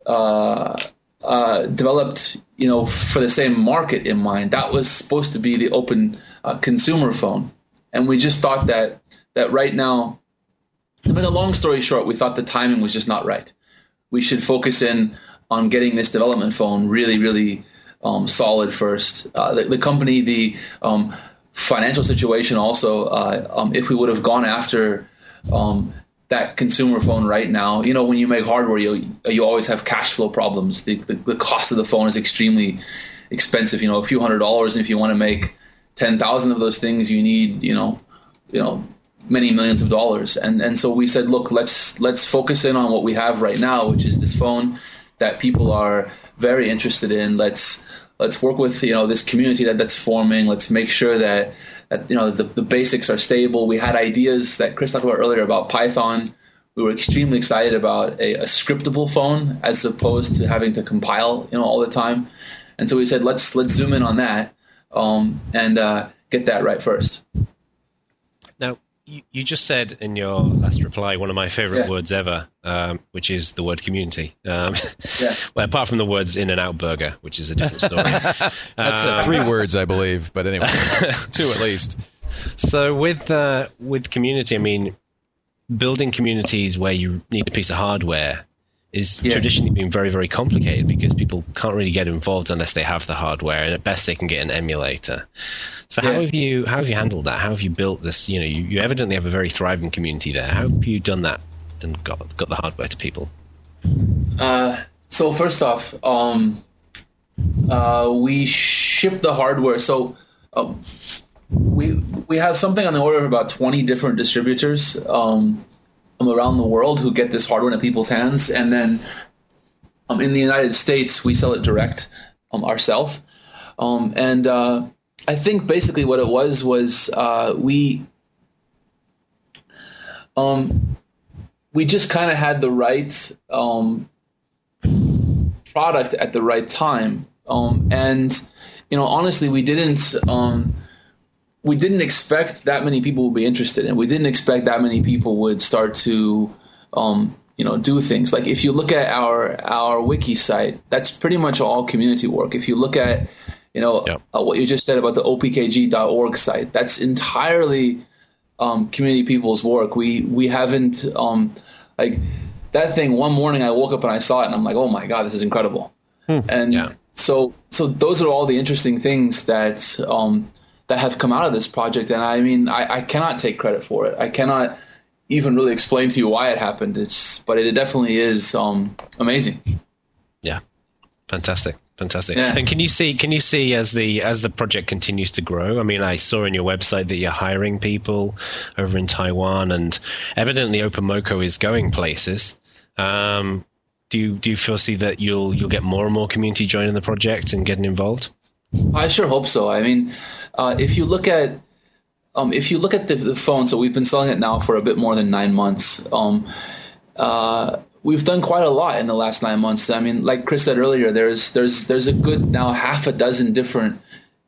uh, uh, developed, you know, for the same market in mind. That was supposed to be the open uh, consumer phone, and we just thought that that right now, to make a long story short, we thought the timing was just not right. We should focus in on getting this development phone really, really um, solid first. Uh, the, the company, the um, financial situation also, uh, um, if we would have gone after um, that consumer phone right now, you know, when you make hardware, you you always have cash flow problems. The, the, the cost of the phone is extremely expensive, you know, a few hundred dollars. And if you want to make ten thousand of those things, you need, you know, you know, many millions of dollars. And and so we said, look, let's let's focus in on what we have right now, which is this phone that people are very interested in. Let's let's work with, you know, this community that, that's forming. Let's make sure that, that you know, the, the basics are stable. We had ideas that Chris talked about earlier about Python. We were extremely excited about a, a scriptable phone as opposed to having to compile, you know, all the time. And so we said, let's let's zoom in on that um, and uh, get that right first. You, you just said in your last reply one of my favorite yeah. words ever, um, which is the word community. Um, yeah. Well, apart from the words In-N-Out Burger, which is a different story. That's um, uh, three words, I believe, but anyway, two at least. So with uh, with community, I mean, building communities where you need a piece of hardware is yeah. traditionally been very, very complicated because people can't really get involved unless they have the hardware, and at best they can get an emulator. So yeah. how have you how have you handled that? How have you built this? You know, you, you evidently have a very thriving community there. How have you done that and got got the hardware to people? Uh, so first off, um, uh, we ship the hardware. So um, we we have something on the order of about twenty different distributors um, around the world who get this hardware into people's hands, and then um, in the United States we sell it direct um, ourselves. Um, and uh, I think basically what it was was uh, we um, we just kind of had the right um, product at the right time, um, and you know, honestly, we didn't um, we didn't expect that many people would be interested in it. We didn't expect that many people would start to um, you know, do things. Like if you look at our our wiki site, that's pretty much all community work. If you look at You know, yep. uh, what you just said about the O P K G dot org site, that's entirely um, community people's work. We we haven't, um, like, that thing, one morning I woke up and I saw it and I'm like, oh my God, this is incredible. Hmm. And yeah. so so those are all the interesting things that um, that have come out of this project. And I mean, I, I cannot take credit for it. I cannot even really explain to you why it happened. It's But it definitely is um, amazing. Yeah, fantastic. Fantastic. Yeah. And can you see can you see as the as the project continues to grow? I mean, I saw in your website that you're hiring people over in Taiwan, and evidently OpenMoko is going places. Um, do you do you foresee that you'll you'll get more and more community joining the project and getting involved? I sure hope so. I mean, uh, if you look at um, if you look at the, the phone, so we've been selling it now for a bit more than nine months. Um, uh, We've done quite a lot in the last nine months. I mean, like Chris said earlier, there's there's there's a good now half a dozen different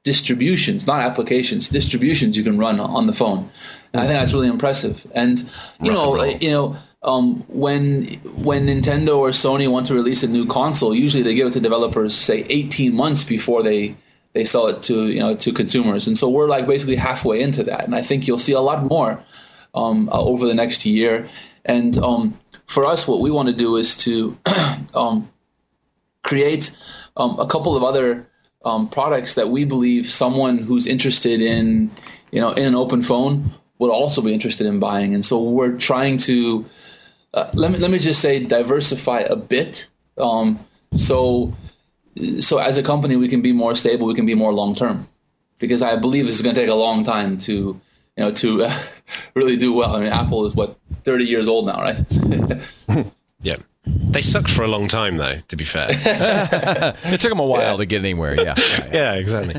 distributions, not applications, distributions you can run on the phone. And I think that's really impressive. And you know, like, you know, um, when when Nintendo or Sony want to release a new console, usually they give it to developers, say, eighteen months before they they sell it to you know to consumers. And so we're like basically halfway into that. And I think you'll see a lot more um, uh, over the next year. And um, for us, what we want to do is to um, create um, a couple of other um, products that we believe someone who's interested in, you know, in an open phone would also be interested in buying. And so we're trying to uh, let me let me just say diversify a bit. Um, so so as a company, we can be more stable, we can be more long term, because I believe this is going to take a long time to you know to uh, really do well. I mean, Apple is what thirty years old now, right? Yeah. They sucked for a long time, though, to be fair. It took them a while yeah. to get anywhere, yeah. Yeah, yeah. yeah exactly.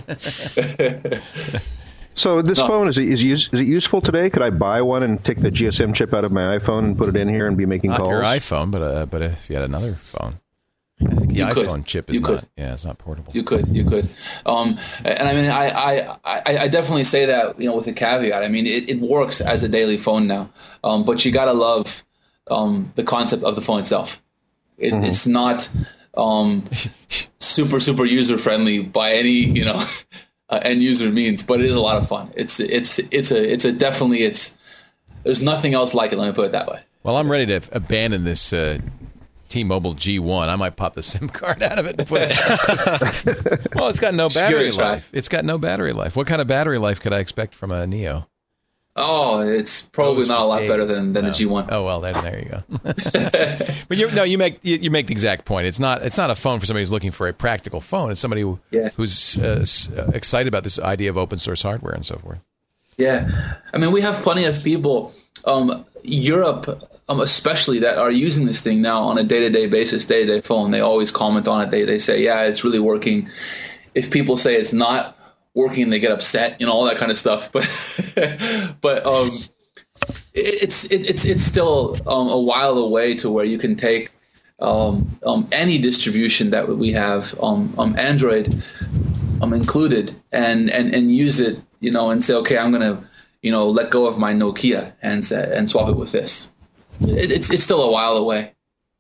So this no. phone, is it, is, use, is it useful today? Could I buy one and take the G S M chip out of my iPhone and put it in here and be making not calls? Not your iPhone, but uh, but if you had another phone. I think the you iPhone could. chip is you not, could. yeah, it's not portable. You could, you could. Um, and I mean, I, I, I, I definitely say that, you know, with a caveat. I mean, it, it works as a daily phone now, um, but you got to love um, the concept of the phone itself. It, mm-hmm. It's not um, super, super user friendly by any, you know, uh, end user means, but it is a lot of fun. It's, it's, it's a, it's a definitely, it's, there's nothing else like it. Let me put it that way. Well, I'm ready to abandon this uh, T-Mobile G one. I might pop the SIM card out of it and put it. Well, it's got no battery life. It's got no battery life. What kind of battery life could I expect from a Neo? Oh, it's probably not a lot days. better than, than no. the G one. Oh well, then there you go. But you no, you make you, you make the exact point. It's not it's not a phone for somebody who's looking for a practical phone. It's somebody who, yeah. who's uh, excited about this idea of open source hardware and so forth. Yeah, I mean, we have plenty of people, um, Europe um, especially, that are using this thing now on a day-to-day basis, day-to-day phone. They always comment on it. They they say, yeah, it's really working. If people say it's not working, they get upset, you know, all that kind of stuff. But but um, it, it's it, it's it's still um, a while away to where you can take um, um, any distribution that we have, um, um, Android um, included, and, and and use it, you know, and say, okay, I'm gonna, you know, let go of my Nokia and and swap it with this. It, it's it's still a while away.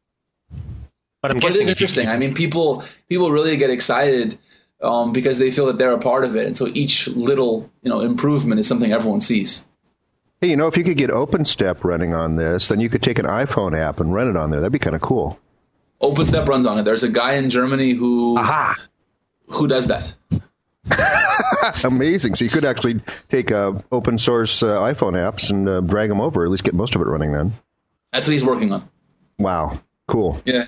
But I'm but guessing it's interesting. I mean, people people really get excited um, because they feel that they're a part of it, and so each little, you know, improvement is something everyone sees. Hey, you know, if you could get OpenStep running on this, then you could take an iPhone app and run it on there. That'd be kind of cool. OpenStep runs on it. There's a guy in Germany who Aha. who does that. Amazing. So you could actually take uh, open source uh, iPhone apps and uh, drag them over, or at least get most of it running then. That's what he's working on. Wow. Cool. Yeah.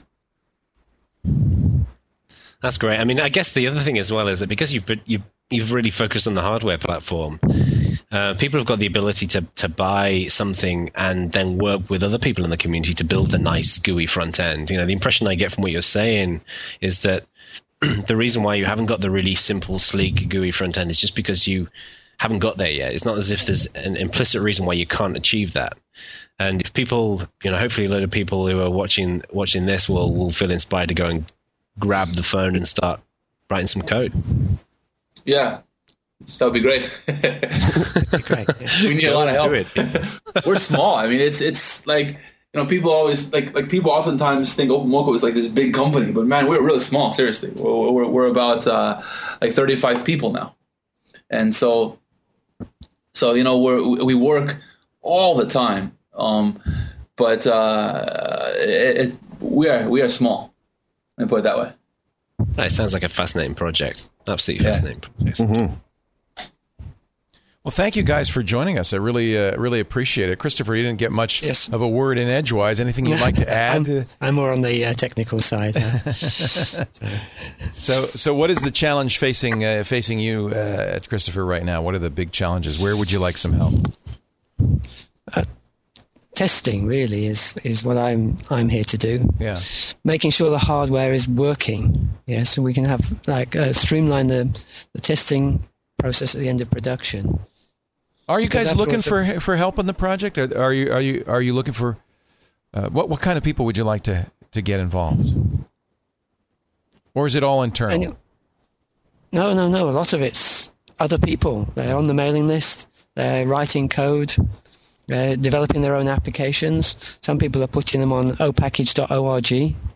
That's great. I mean, I guess the other thing as well is that because you've you've, you've really focused on the hardware platform, uh, people have got the ability to, to buy something and then work with other people in the community to build the nice G U I front end. You know, the impression I get from what you're saying is that the reason why you haven't got the really simple, sleek G U I front end is just because you haven't got there yet. It's not as if there's an implicit reason why you can't achieve that. And if people, you know, hopefully a load of people who are watching watching this will will feel inspired to go and grab the phone and start writing some code. Yeah, that would be great. That'd be great. Yeah. We need a lot of help. We're small. I mean, it's it's like, you know, people always like like people oftentimes think OpenMoko is like this big company, but man, we're really small. Seriously, we're we're, we're about uh, like thirty-five people now, and so so you know we're we work all the time. Um, but uh, it, it, we are we are small. Let me put it that way. That sounds like a fascinating project. Absolutely yeah. fascinating project. Mm-hmm. Well, thank you guys for joining us. I really, uh, really appreciate it. Christopher, you didn't get much yes. of a word in edgewise. Anything you'd like to add? I'm, I'm more on the uh, technical side. Uh, so. so, so what is the challenge facing uh, facing you, uh, Christopher, right now? What are the big challenges? Where would you like some help? Uh, testing really is is what I'm I'm here to do. Yeah, making sure the hardware is working. Yeah, so we can have like uh, streamline the the testing process at the end of production. Are you guys looking for for help in the project? Or are you are you are you looking for uh, what what kind of people would you like to to get involved? Or is it all internal? And, No, no, no. A lot of it's other people. They're on the mailing list. They're writing code. They're developing their own applications. Some people are putting them on o package dot org.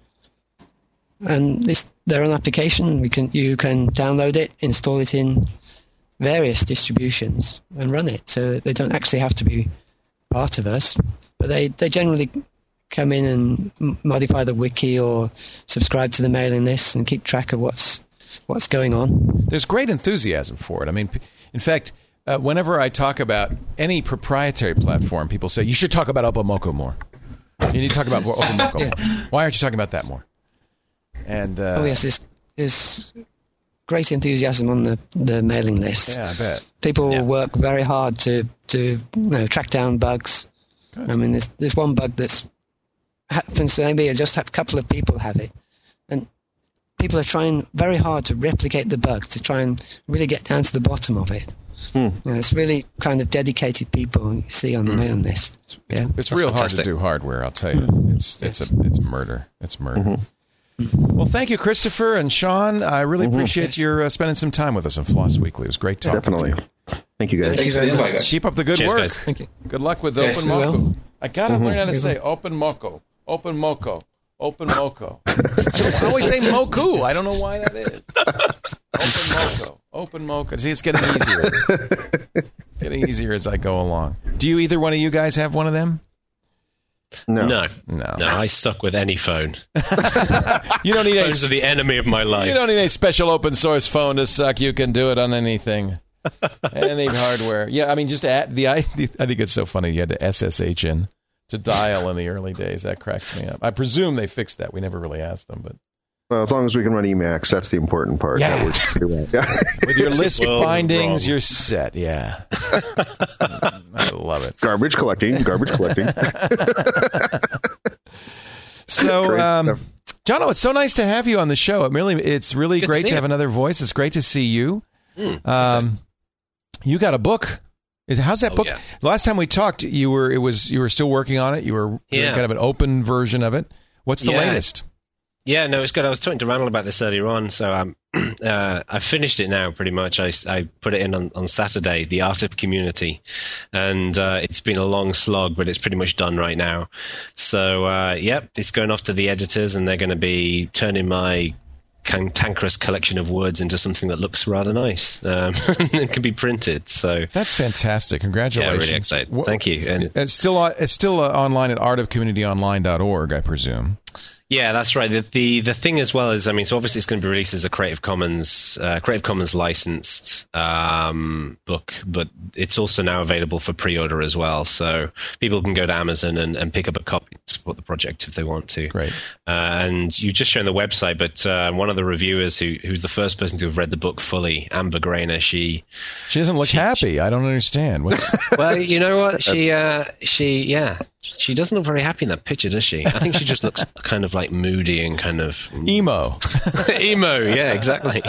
And this, their own application, we can you can download it, install it in various distributions, and run it. So they don't actually have to be part of us, but they, they generally come in and m- modify the wiki or subscribe to the mailing list and keep track of what's what's going on. There's great enthusiasm for it. I mean, in fact, uh, whenever I talk about any proprietary platform, people say, you should talk about OpenMoko more. You need to talk about OpenMoko Yeah. more. Why aren't you talking about that more? And uh, Oh yes, there's, there's great enthusiasm on the, the mailing list. yeah, I bet. People Yeah. work very hard to to you know, track down bugs. Good. I mean, there's there's one bug that's happens to maybe just have a couple of people have it, and people are trying very hard to replicate the bug to try and really get down to the bottom of it. Hmm. You know, it's really kind of dedicated people you see on the mailing list. It's, Yeah. it's real fantastic. hard to do hardware, I'll tell you. It's it's a, it's murder. It's murder. Mm-hmm. Well, thank you, Christopher and Sean. I really appreciate Yes. your uh, spending some time with us on Floss Weekly. It was great talking Definitely. to you. Thank you, guys. Thanks for the invite, guys. Keep up the good Cheers, work. guys. Thank you. Good luck with Yes, we OpenMoko. will. I gotta learn how to say OpenMoko. OpenMoko. OpenMoko. I always say Moku. I don't know why that is. OpenMoko. OpenMoko. See, it's getting easier. It's getting easier as I go along. Do you either one of you guys have one of them? No. No, No. no, I suck with any phone. You don't need a, Phones are the enemy of my life. you don't need a special open source phone to suck. You can do it on anything. Any hardware. Yeah, I mean, just at the I, I think it's so funny. You had to S S H in to dial in the early days. That cracks me up. I presume they fixed that. We never really asked them, but Well, as long as we can run Emacs, that's the important part. Yeah. That works pretty well. Yeah. with your Lisp Well, bindings, wrong. you're set. Yeah, I love it. Garbage collecting, garbage collecting. So, Great um, stuff. John, it's so nice to have you on the show. It really, it's really Good to great see to have you. another voice. It's great to see you. Mm, Um, you got a book. Is how's that Oh, book? yeah. Last time we talked, you were it was you were still working on it. You were doing Yeah. kind of an open version of it. What's the Yeah. latest? Yeah, no, it's good. I was talking to Randall about this earlier on, so um, uh, I finished it now pretty much. I, I put it in on, on Saturday, The Art of Community, and uh, it's been a long slog, but it's pretty much done right now. So, uh, yep, it's going off to the editors, and they're going to be turning my cantankerous collection of words into something that looks rather nice um, and can be printed. So That's fantastic. yeah, Congratulations. really excited. Wha- Thank you. And It's still on- it's still uh, online at art of community online dot org, I presume. yeah, that's right. The, the the thing as well is, I mean, so obviously it's going to be released as a Creative Commons uh, Creative Commons licensed um, book, but it's also now available for pre-order as well. So people can go to Amazon and, and pick up a copy to support the project if they want to. Great. Uh, and you just shown the website, but uh, one of the reviewers who who's the first person to have read the book fully, Amber Grainer, she She doesn't look happy. I don't understand. What's well, you know what? She, uh, she, yeah, she doesn't look very happy in that picture, does she? I think she just looks kind of like moody and kind of emo? emo. Yeah, exactly.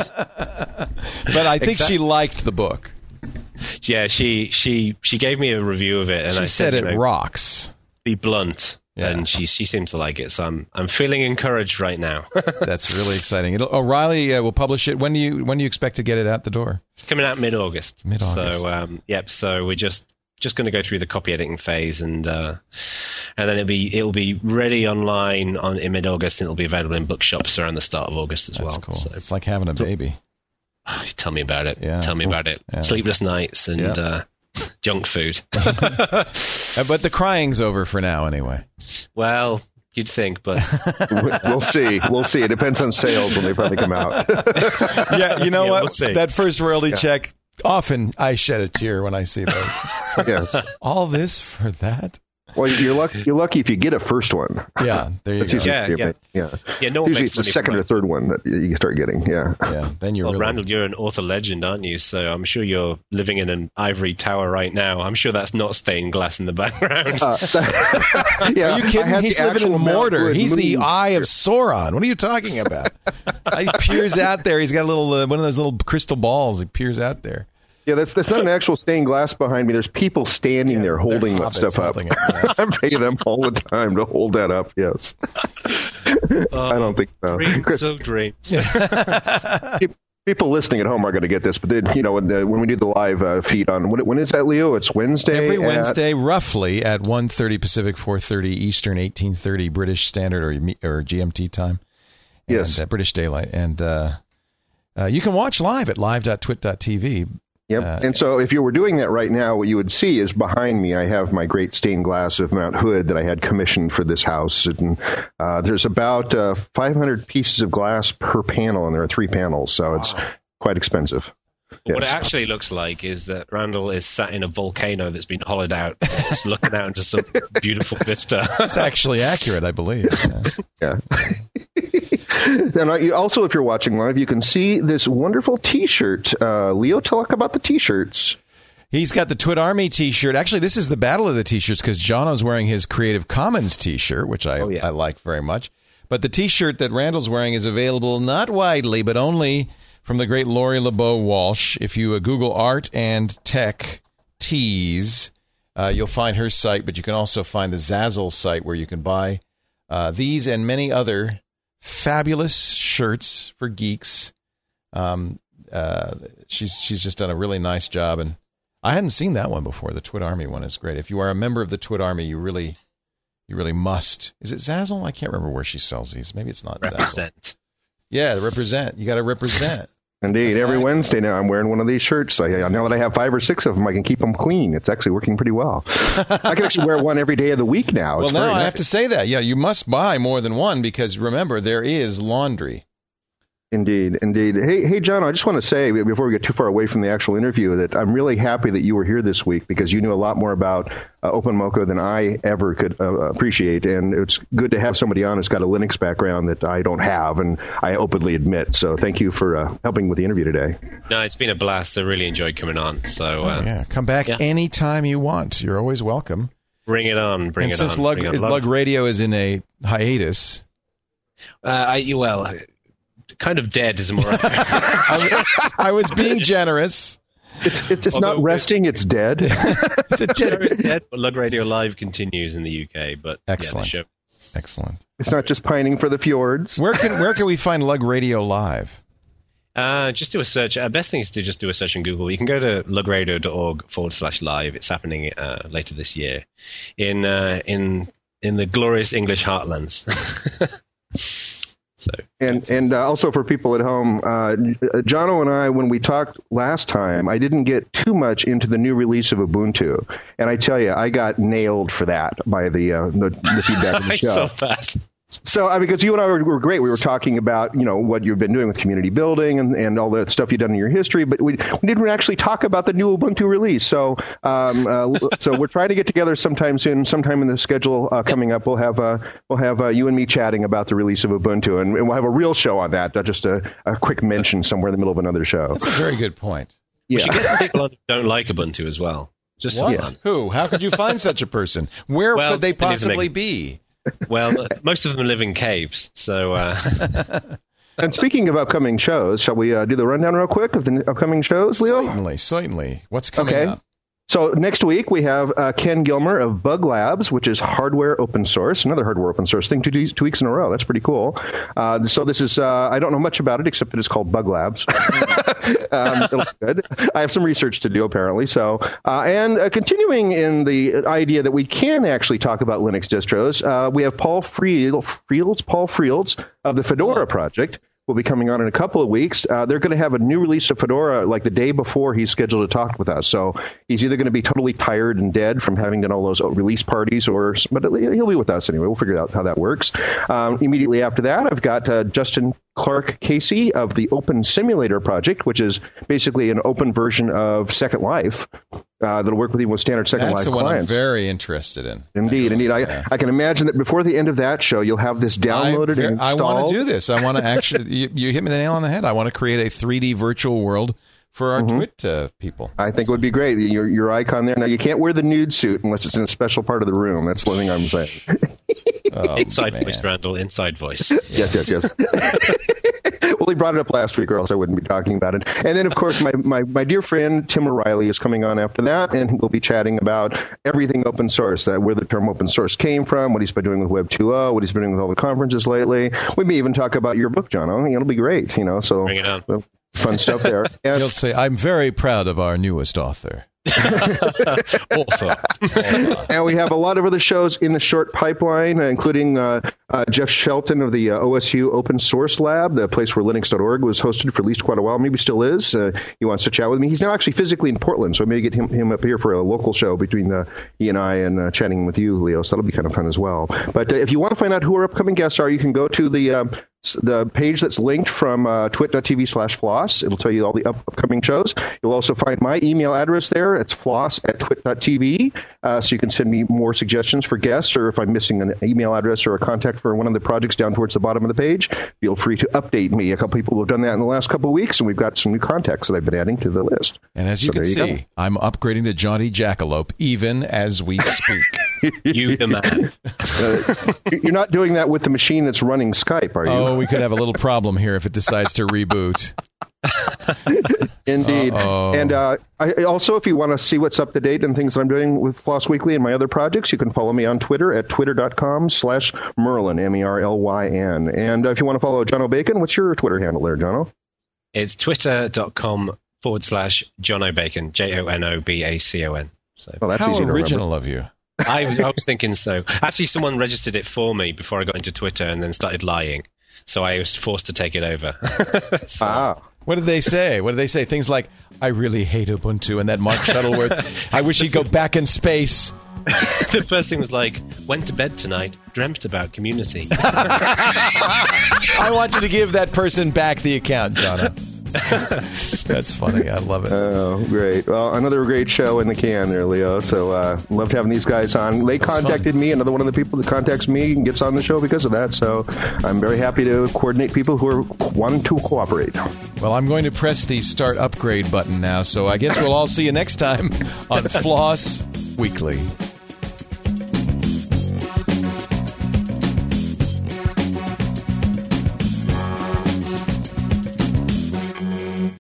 But I think Exact- she liked the book. Yeah, she, she, she gave me a review of it, and She I said said, it you know, rocks. be blunt. Yeah. And she, she seemed to like it, so I'm, I'm feeling encouraged right now. That's really exciting. It'll, O'Reilly uh, will publish it. When do you when do you expect to get it out the door? It's coming out mid-August. Mid-August. So, um, yep. So we're just just going to go through the copy editing phase, and uh, and then it'll be it'll be ready online on in mid-August, and it'll be available in bookshops around the start of August as That's well. cool. So, It's like having a baby. tell me about it. Yeah. Tell me about it. Yeah. Sleepless nights and Yeah. uh, junk food. Uh, but the crying's over for now, anyway. Well, you'd think, but We'll see. We'll see. It depends on sales when they probably come out. Yeah, you know Yeah, what? we'll see. That first royalty check. Often I shed a tear when I see those. Yes. All this for that? Well, you're lucky. You're lucky if you get a first one. Yeah, there you That's go. usually Yeah, yeah. yeah. yeah, no one Usually makes it's the money second from or it. third one that you start getting. Yeah. Yeah, then you're Well, really... Randall, you're an author legend, aren't you? So I'm sure you're living in an ivory tower right now. I'm sure that's not stained glass in the background. Uh, yeah. Are you I kidding? had He's the living actual in Mount mortar. Hood He's the moved. eye of Sauron. What are you talking about? He peers out there. He's got a little uh, one of those little crystal balls. He peers out there. Yeah, that's that's not an actual stained glass behind me. There's people standing Yeah, there they're holding that hobbits stuff up. holding it, yeah. I pay them all the time to hold that up. Yes. I don't think so. Dreams Chris, of dreams. people People listening at home are going to get this, but then, you know, when, the, when we do the live uh, feed on, when, when is that, Leo? It's Wednesday? Every at... Wednesday, roughly at one thirty Pacific, four thirty Eastern, eighteen thirty British Standard or, or G M T time. And, yes. Uh, British Daylight. And uh, uh, you can watch live at live dot twit dot t v. Yep. Uh, and so if you were doing that right now, what you would see is behind me, I have my great stained glass of Mount Hood that I had commissioned for this house. And uh, there's about uh, five hundred pieces of glass per panel, and there are three panels. So wow. It's quite expensive. What yes. it actually looks like is that Randall is sat in a volcano that's been hollowed out, just looking out into some beautiful vista. That's actually accurate, I believe. Yeah. yeah. And I, also, if you're watching live, you can see this wonderful T-shirt. Uh, Leo, tell us about the T-shirts. He's got the Twit Army T-shirt. Actually, this is the battle of the T-shirts because Jono's wearing his Creative Commons T-shirt, which I, oh, yeah. I like very much. But the T-shirt that Randall's wearing is available not widely, but only from the great Lori LeBeau Walsh. If you uh, Google art and tech tees, uh, you'll find her site, but you can also find the Zazzle site where you can buy uh, these and many other fabulous shirts for geeks. Um, uh, she's she's just done a really nice job, and I hadn't seen that one before. The Twit Army one is great. If you are a member of the Twit Army, you really you really must. Is it Zazzle? I can't remember where she sells these. Maybe it's not represent. Zazzle. Yeah, the represent. You got to represent. Indeed. Every Wednesday now I'm wearing one of these shirts. I, now that I have five or six of them, I can keep them clean. It's actually working pretty well. I can actually wear one every day of the week now. It's well, now I nice. have to say that. Yeah, you must buy more than one because, remember, there is laundry. Indeed, indeed. Hey, hey, John, I just want to say, before we get too far away from the actual interview, that I'm really happy that you were here this week because you knew a lot more about uh, OpenMoko than I ever could uh, appreciate. And it's good to have somebody on who's got a Linux background that I don't have, and I openly admit. So thank you for uh, helping with the interview today. No, it's been a blast. I really enjoyed coming on. So uh, oh, yeah, come back yeah. anytime you want. You're always welcome. Bring it on. Bring and it since on. Lug, Bring Lug Radio is in a hiatus. Uh, I, well... kind of dead is more I, I was being generous. It's it's, it's not resting, it's dead. It's a dead. It's dead, but Lug Radio Live continues in the U K. But excellent, yeah, excellent. It's not just pining for the fjords. Where can where can we find Lug Radio Live? Uh, just do a search. Uh, best thing is to just do a search on Google. You can go to lugradio.org forward slash live. It's happening uh, later this year in uh, in in the glorious English heartlands. So, and and uh, also for people at home, uh, Jono and I, when we talked last time, I didn't get too much into the new release of Ubuntu, and I tell you, I got nailed for that by the uh, the, the feedback of the show. I saw that. So, I mean, because you and I were, were great. We were talking about, you know, what you've been doing with community building and, and all the stuff you've done in your history, but we, we didn't actually talk about the new Ubuntu release. So, um, uh, so we're trying to get together sometime soon, sometime in the schedule uh, coming up. We'll have uh, we'll have uh, you and me chatting about the release of Ubuntu, and, and we'll have a real show on that. Not just a, a quick mention somewhere in the middle of another show. That's a very good point. Yeah. We Yeah. should get some people on who don't like Ubuntu as well. Just what? Fun. Who? How could you find such a person? Where well, could they possibly ex- be? Well, most of them live in caves, so... Uh... And speaking of upcoming shows, shall we uh, do the rundown real quick of the upcoming shows, Leo? Certainly, certainly. What's coming okay. up? So next week we have uh, Ken Gilmer of Bug Labs, which is hardware open source, another hardware open source thing, two, two weeks in a row. That's pretty cool. Uh, so this is, uh, I don't know much about it, except that it's called Bug Labs. um, it looks good. I have some research to do, apparently. So, uh, and uh, continuing in the idea that we can actually talk about Linux distros, uh, we have Paul Friel, Frields, Paul Frields of the Fedora Project. Will be coming on in a couple of weeks. Uh, they're going to have a new release of Fedora like the day before he's scheduled to talk with us. So he's either going to be totally tired and dead from having done all those release parties, or but he'll be with us anyway. We'll figure out how that works. Um, immediately after that, I've got uh, Justin Clark Casey of the Open Simulator Project, which is basically an open version of Second Life uh, that'll work with even with standard Second That's Life the one clients. I'm very interested in. Indeed, indeed. I, yeah. I can imagine that before the end of that show, you'll have this downloaded I, and installed. I want to do this. I want to actually, you, you hit me the nail on the head. I want to create a three D virtual world for our mm-hmm. Twit uh, people. I think it would be great. Your your icon there. Now, you can't wear the nude suit unless it's in a special part of the room. That's the thing I'm saying. Oh, inside man. voice, Randall. Inside voice. Yes, yes, yes. Well, only brought it up last week, or else I wouldn't be talking about it. And then, of course, my, my, my dear friend Tim O'Reilly is coming on after that, and we'll be chatting about everything open source, that where the term open source came from, what he's been doing with Web two point oh, what he's been doing with all the conferences lately. We may even talk about your book, John. I think it'll be great, you know. So bring it on. Well, fun stuff there. And He'll say, "I'm very proud of our newest author." Author. And we have a lot of other shows in the short pipeline, uh, including uh, uh, Jeff Shelton of the uh, O S U Open Source Lab, the place where Linux dot org was hosted for at least quite a while, maybe still is. Uh, he wants to chat with me. He's now actually physically in Portland, so I may get him, him up here for a local show between uh, he and I and uh, chatting with you, Leo, so that'll be kind of fun as well. But uh, if you want to find out who our upcoming guests are, you can go to the um, the page that's linked from uh, twit dot t v slash floss. It'll tell you all the up- upcoming shows. You'll also find my email address there. It's floss at twit dot t v, uh, so you can send me more suggestions for guests, or if I'm missing an email address or a contact for one of the projects down towards the bottom of the page, feel free to update me. A couple people have done that in the last couple of weeks, and we've got some new contacts that I've been adding to the list. And as you So can there you see, I'm upgrading to Jaunty Jackalope even as we speak. You the man. Uh, you're not doing that with the machine that's running Skype, are you? Oh, we could have a little problem here if it decides to reboot. Indeed. Uh-oh. And uh, I, also, if you want to see what's up to date and things that I'm doing with Floss Weekly and my other projects, you can follow me on Twitter at twitter dot com slash Merlin, M E R L Y N. And uh, if you want to follow Jono Bacon, what's your Twitter handle there, Jono? It's twitter dot com forward slash Jono Bacon, J O N O B A C O N. So Oh, that's How easy to original remember. of you. I, I was thinking so. Actually, someone registered it for me before I got into Twitter and then started lying. So I was forced to take it over. So- Ah. What did they say? What did they say? Things like, "I really hate Ubuntu," and that Mark Shuttleworth, "I wish he'd go back in space." The first thing was like, went to bed tonight, dreamt about community. I want you to give that person back the account, Jono. That's funny. I love it. Oh, great. Well, another great show in the can there, Leo. So uh, loved having these guys on. They That's contacted fun. me. Another one of the people that contacts me and gets on the show because of that. So I'm very happy to coordinate people who are wanting to cooperate. Well, I'm going to press the start upgrade button now, so I guess we'll all see you next time on Floss Weekly.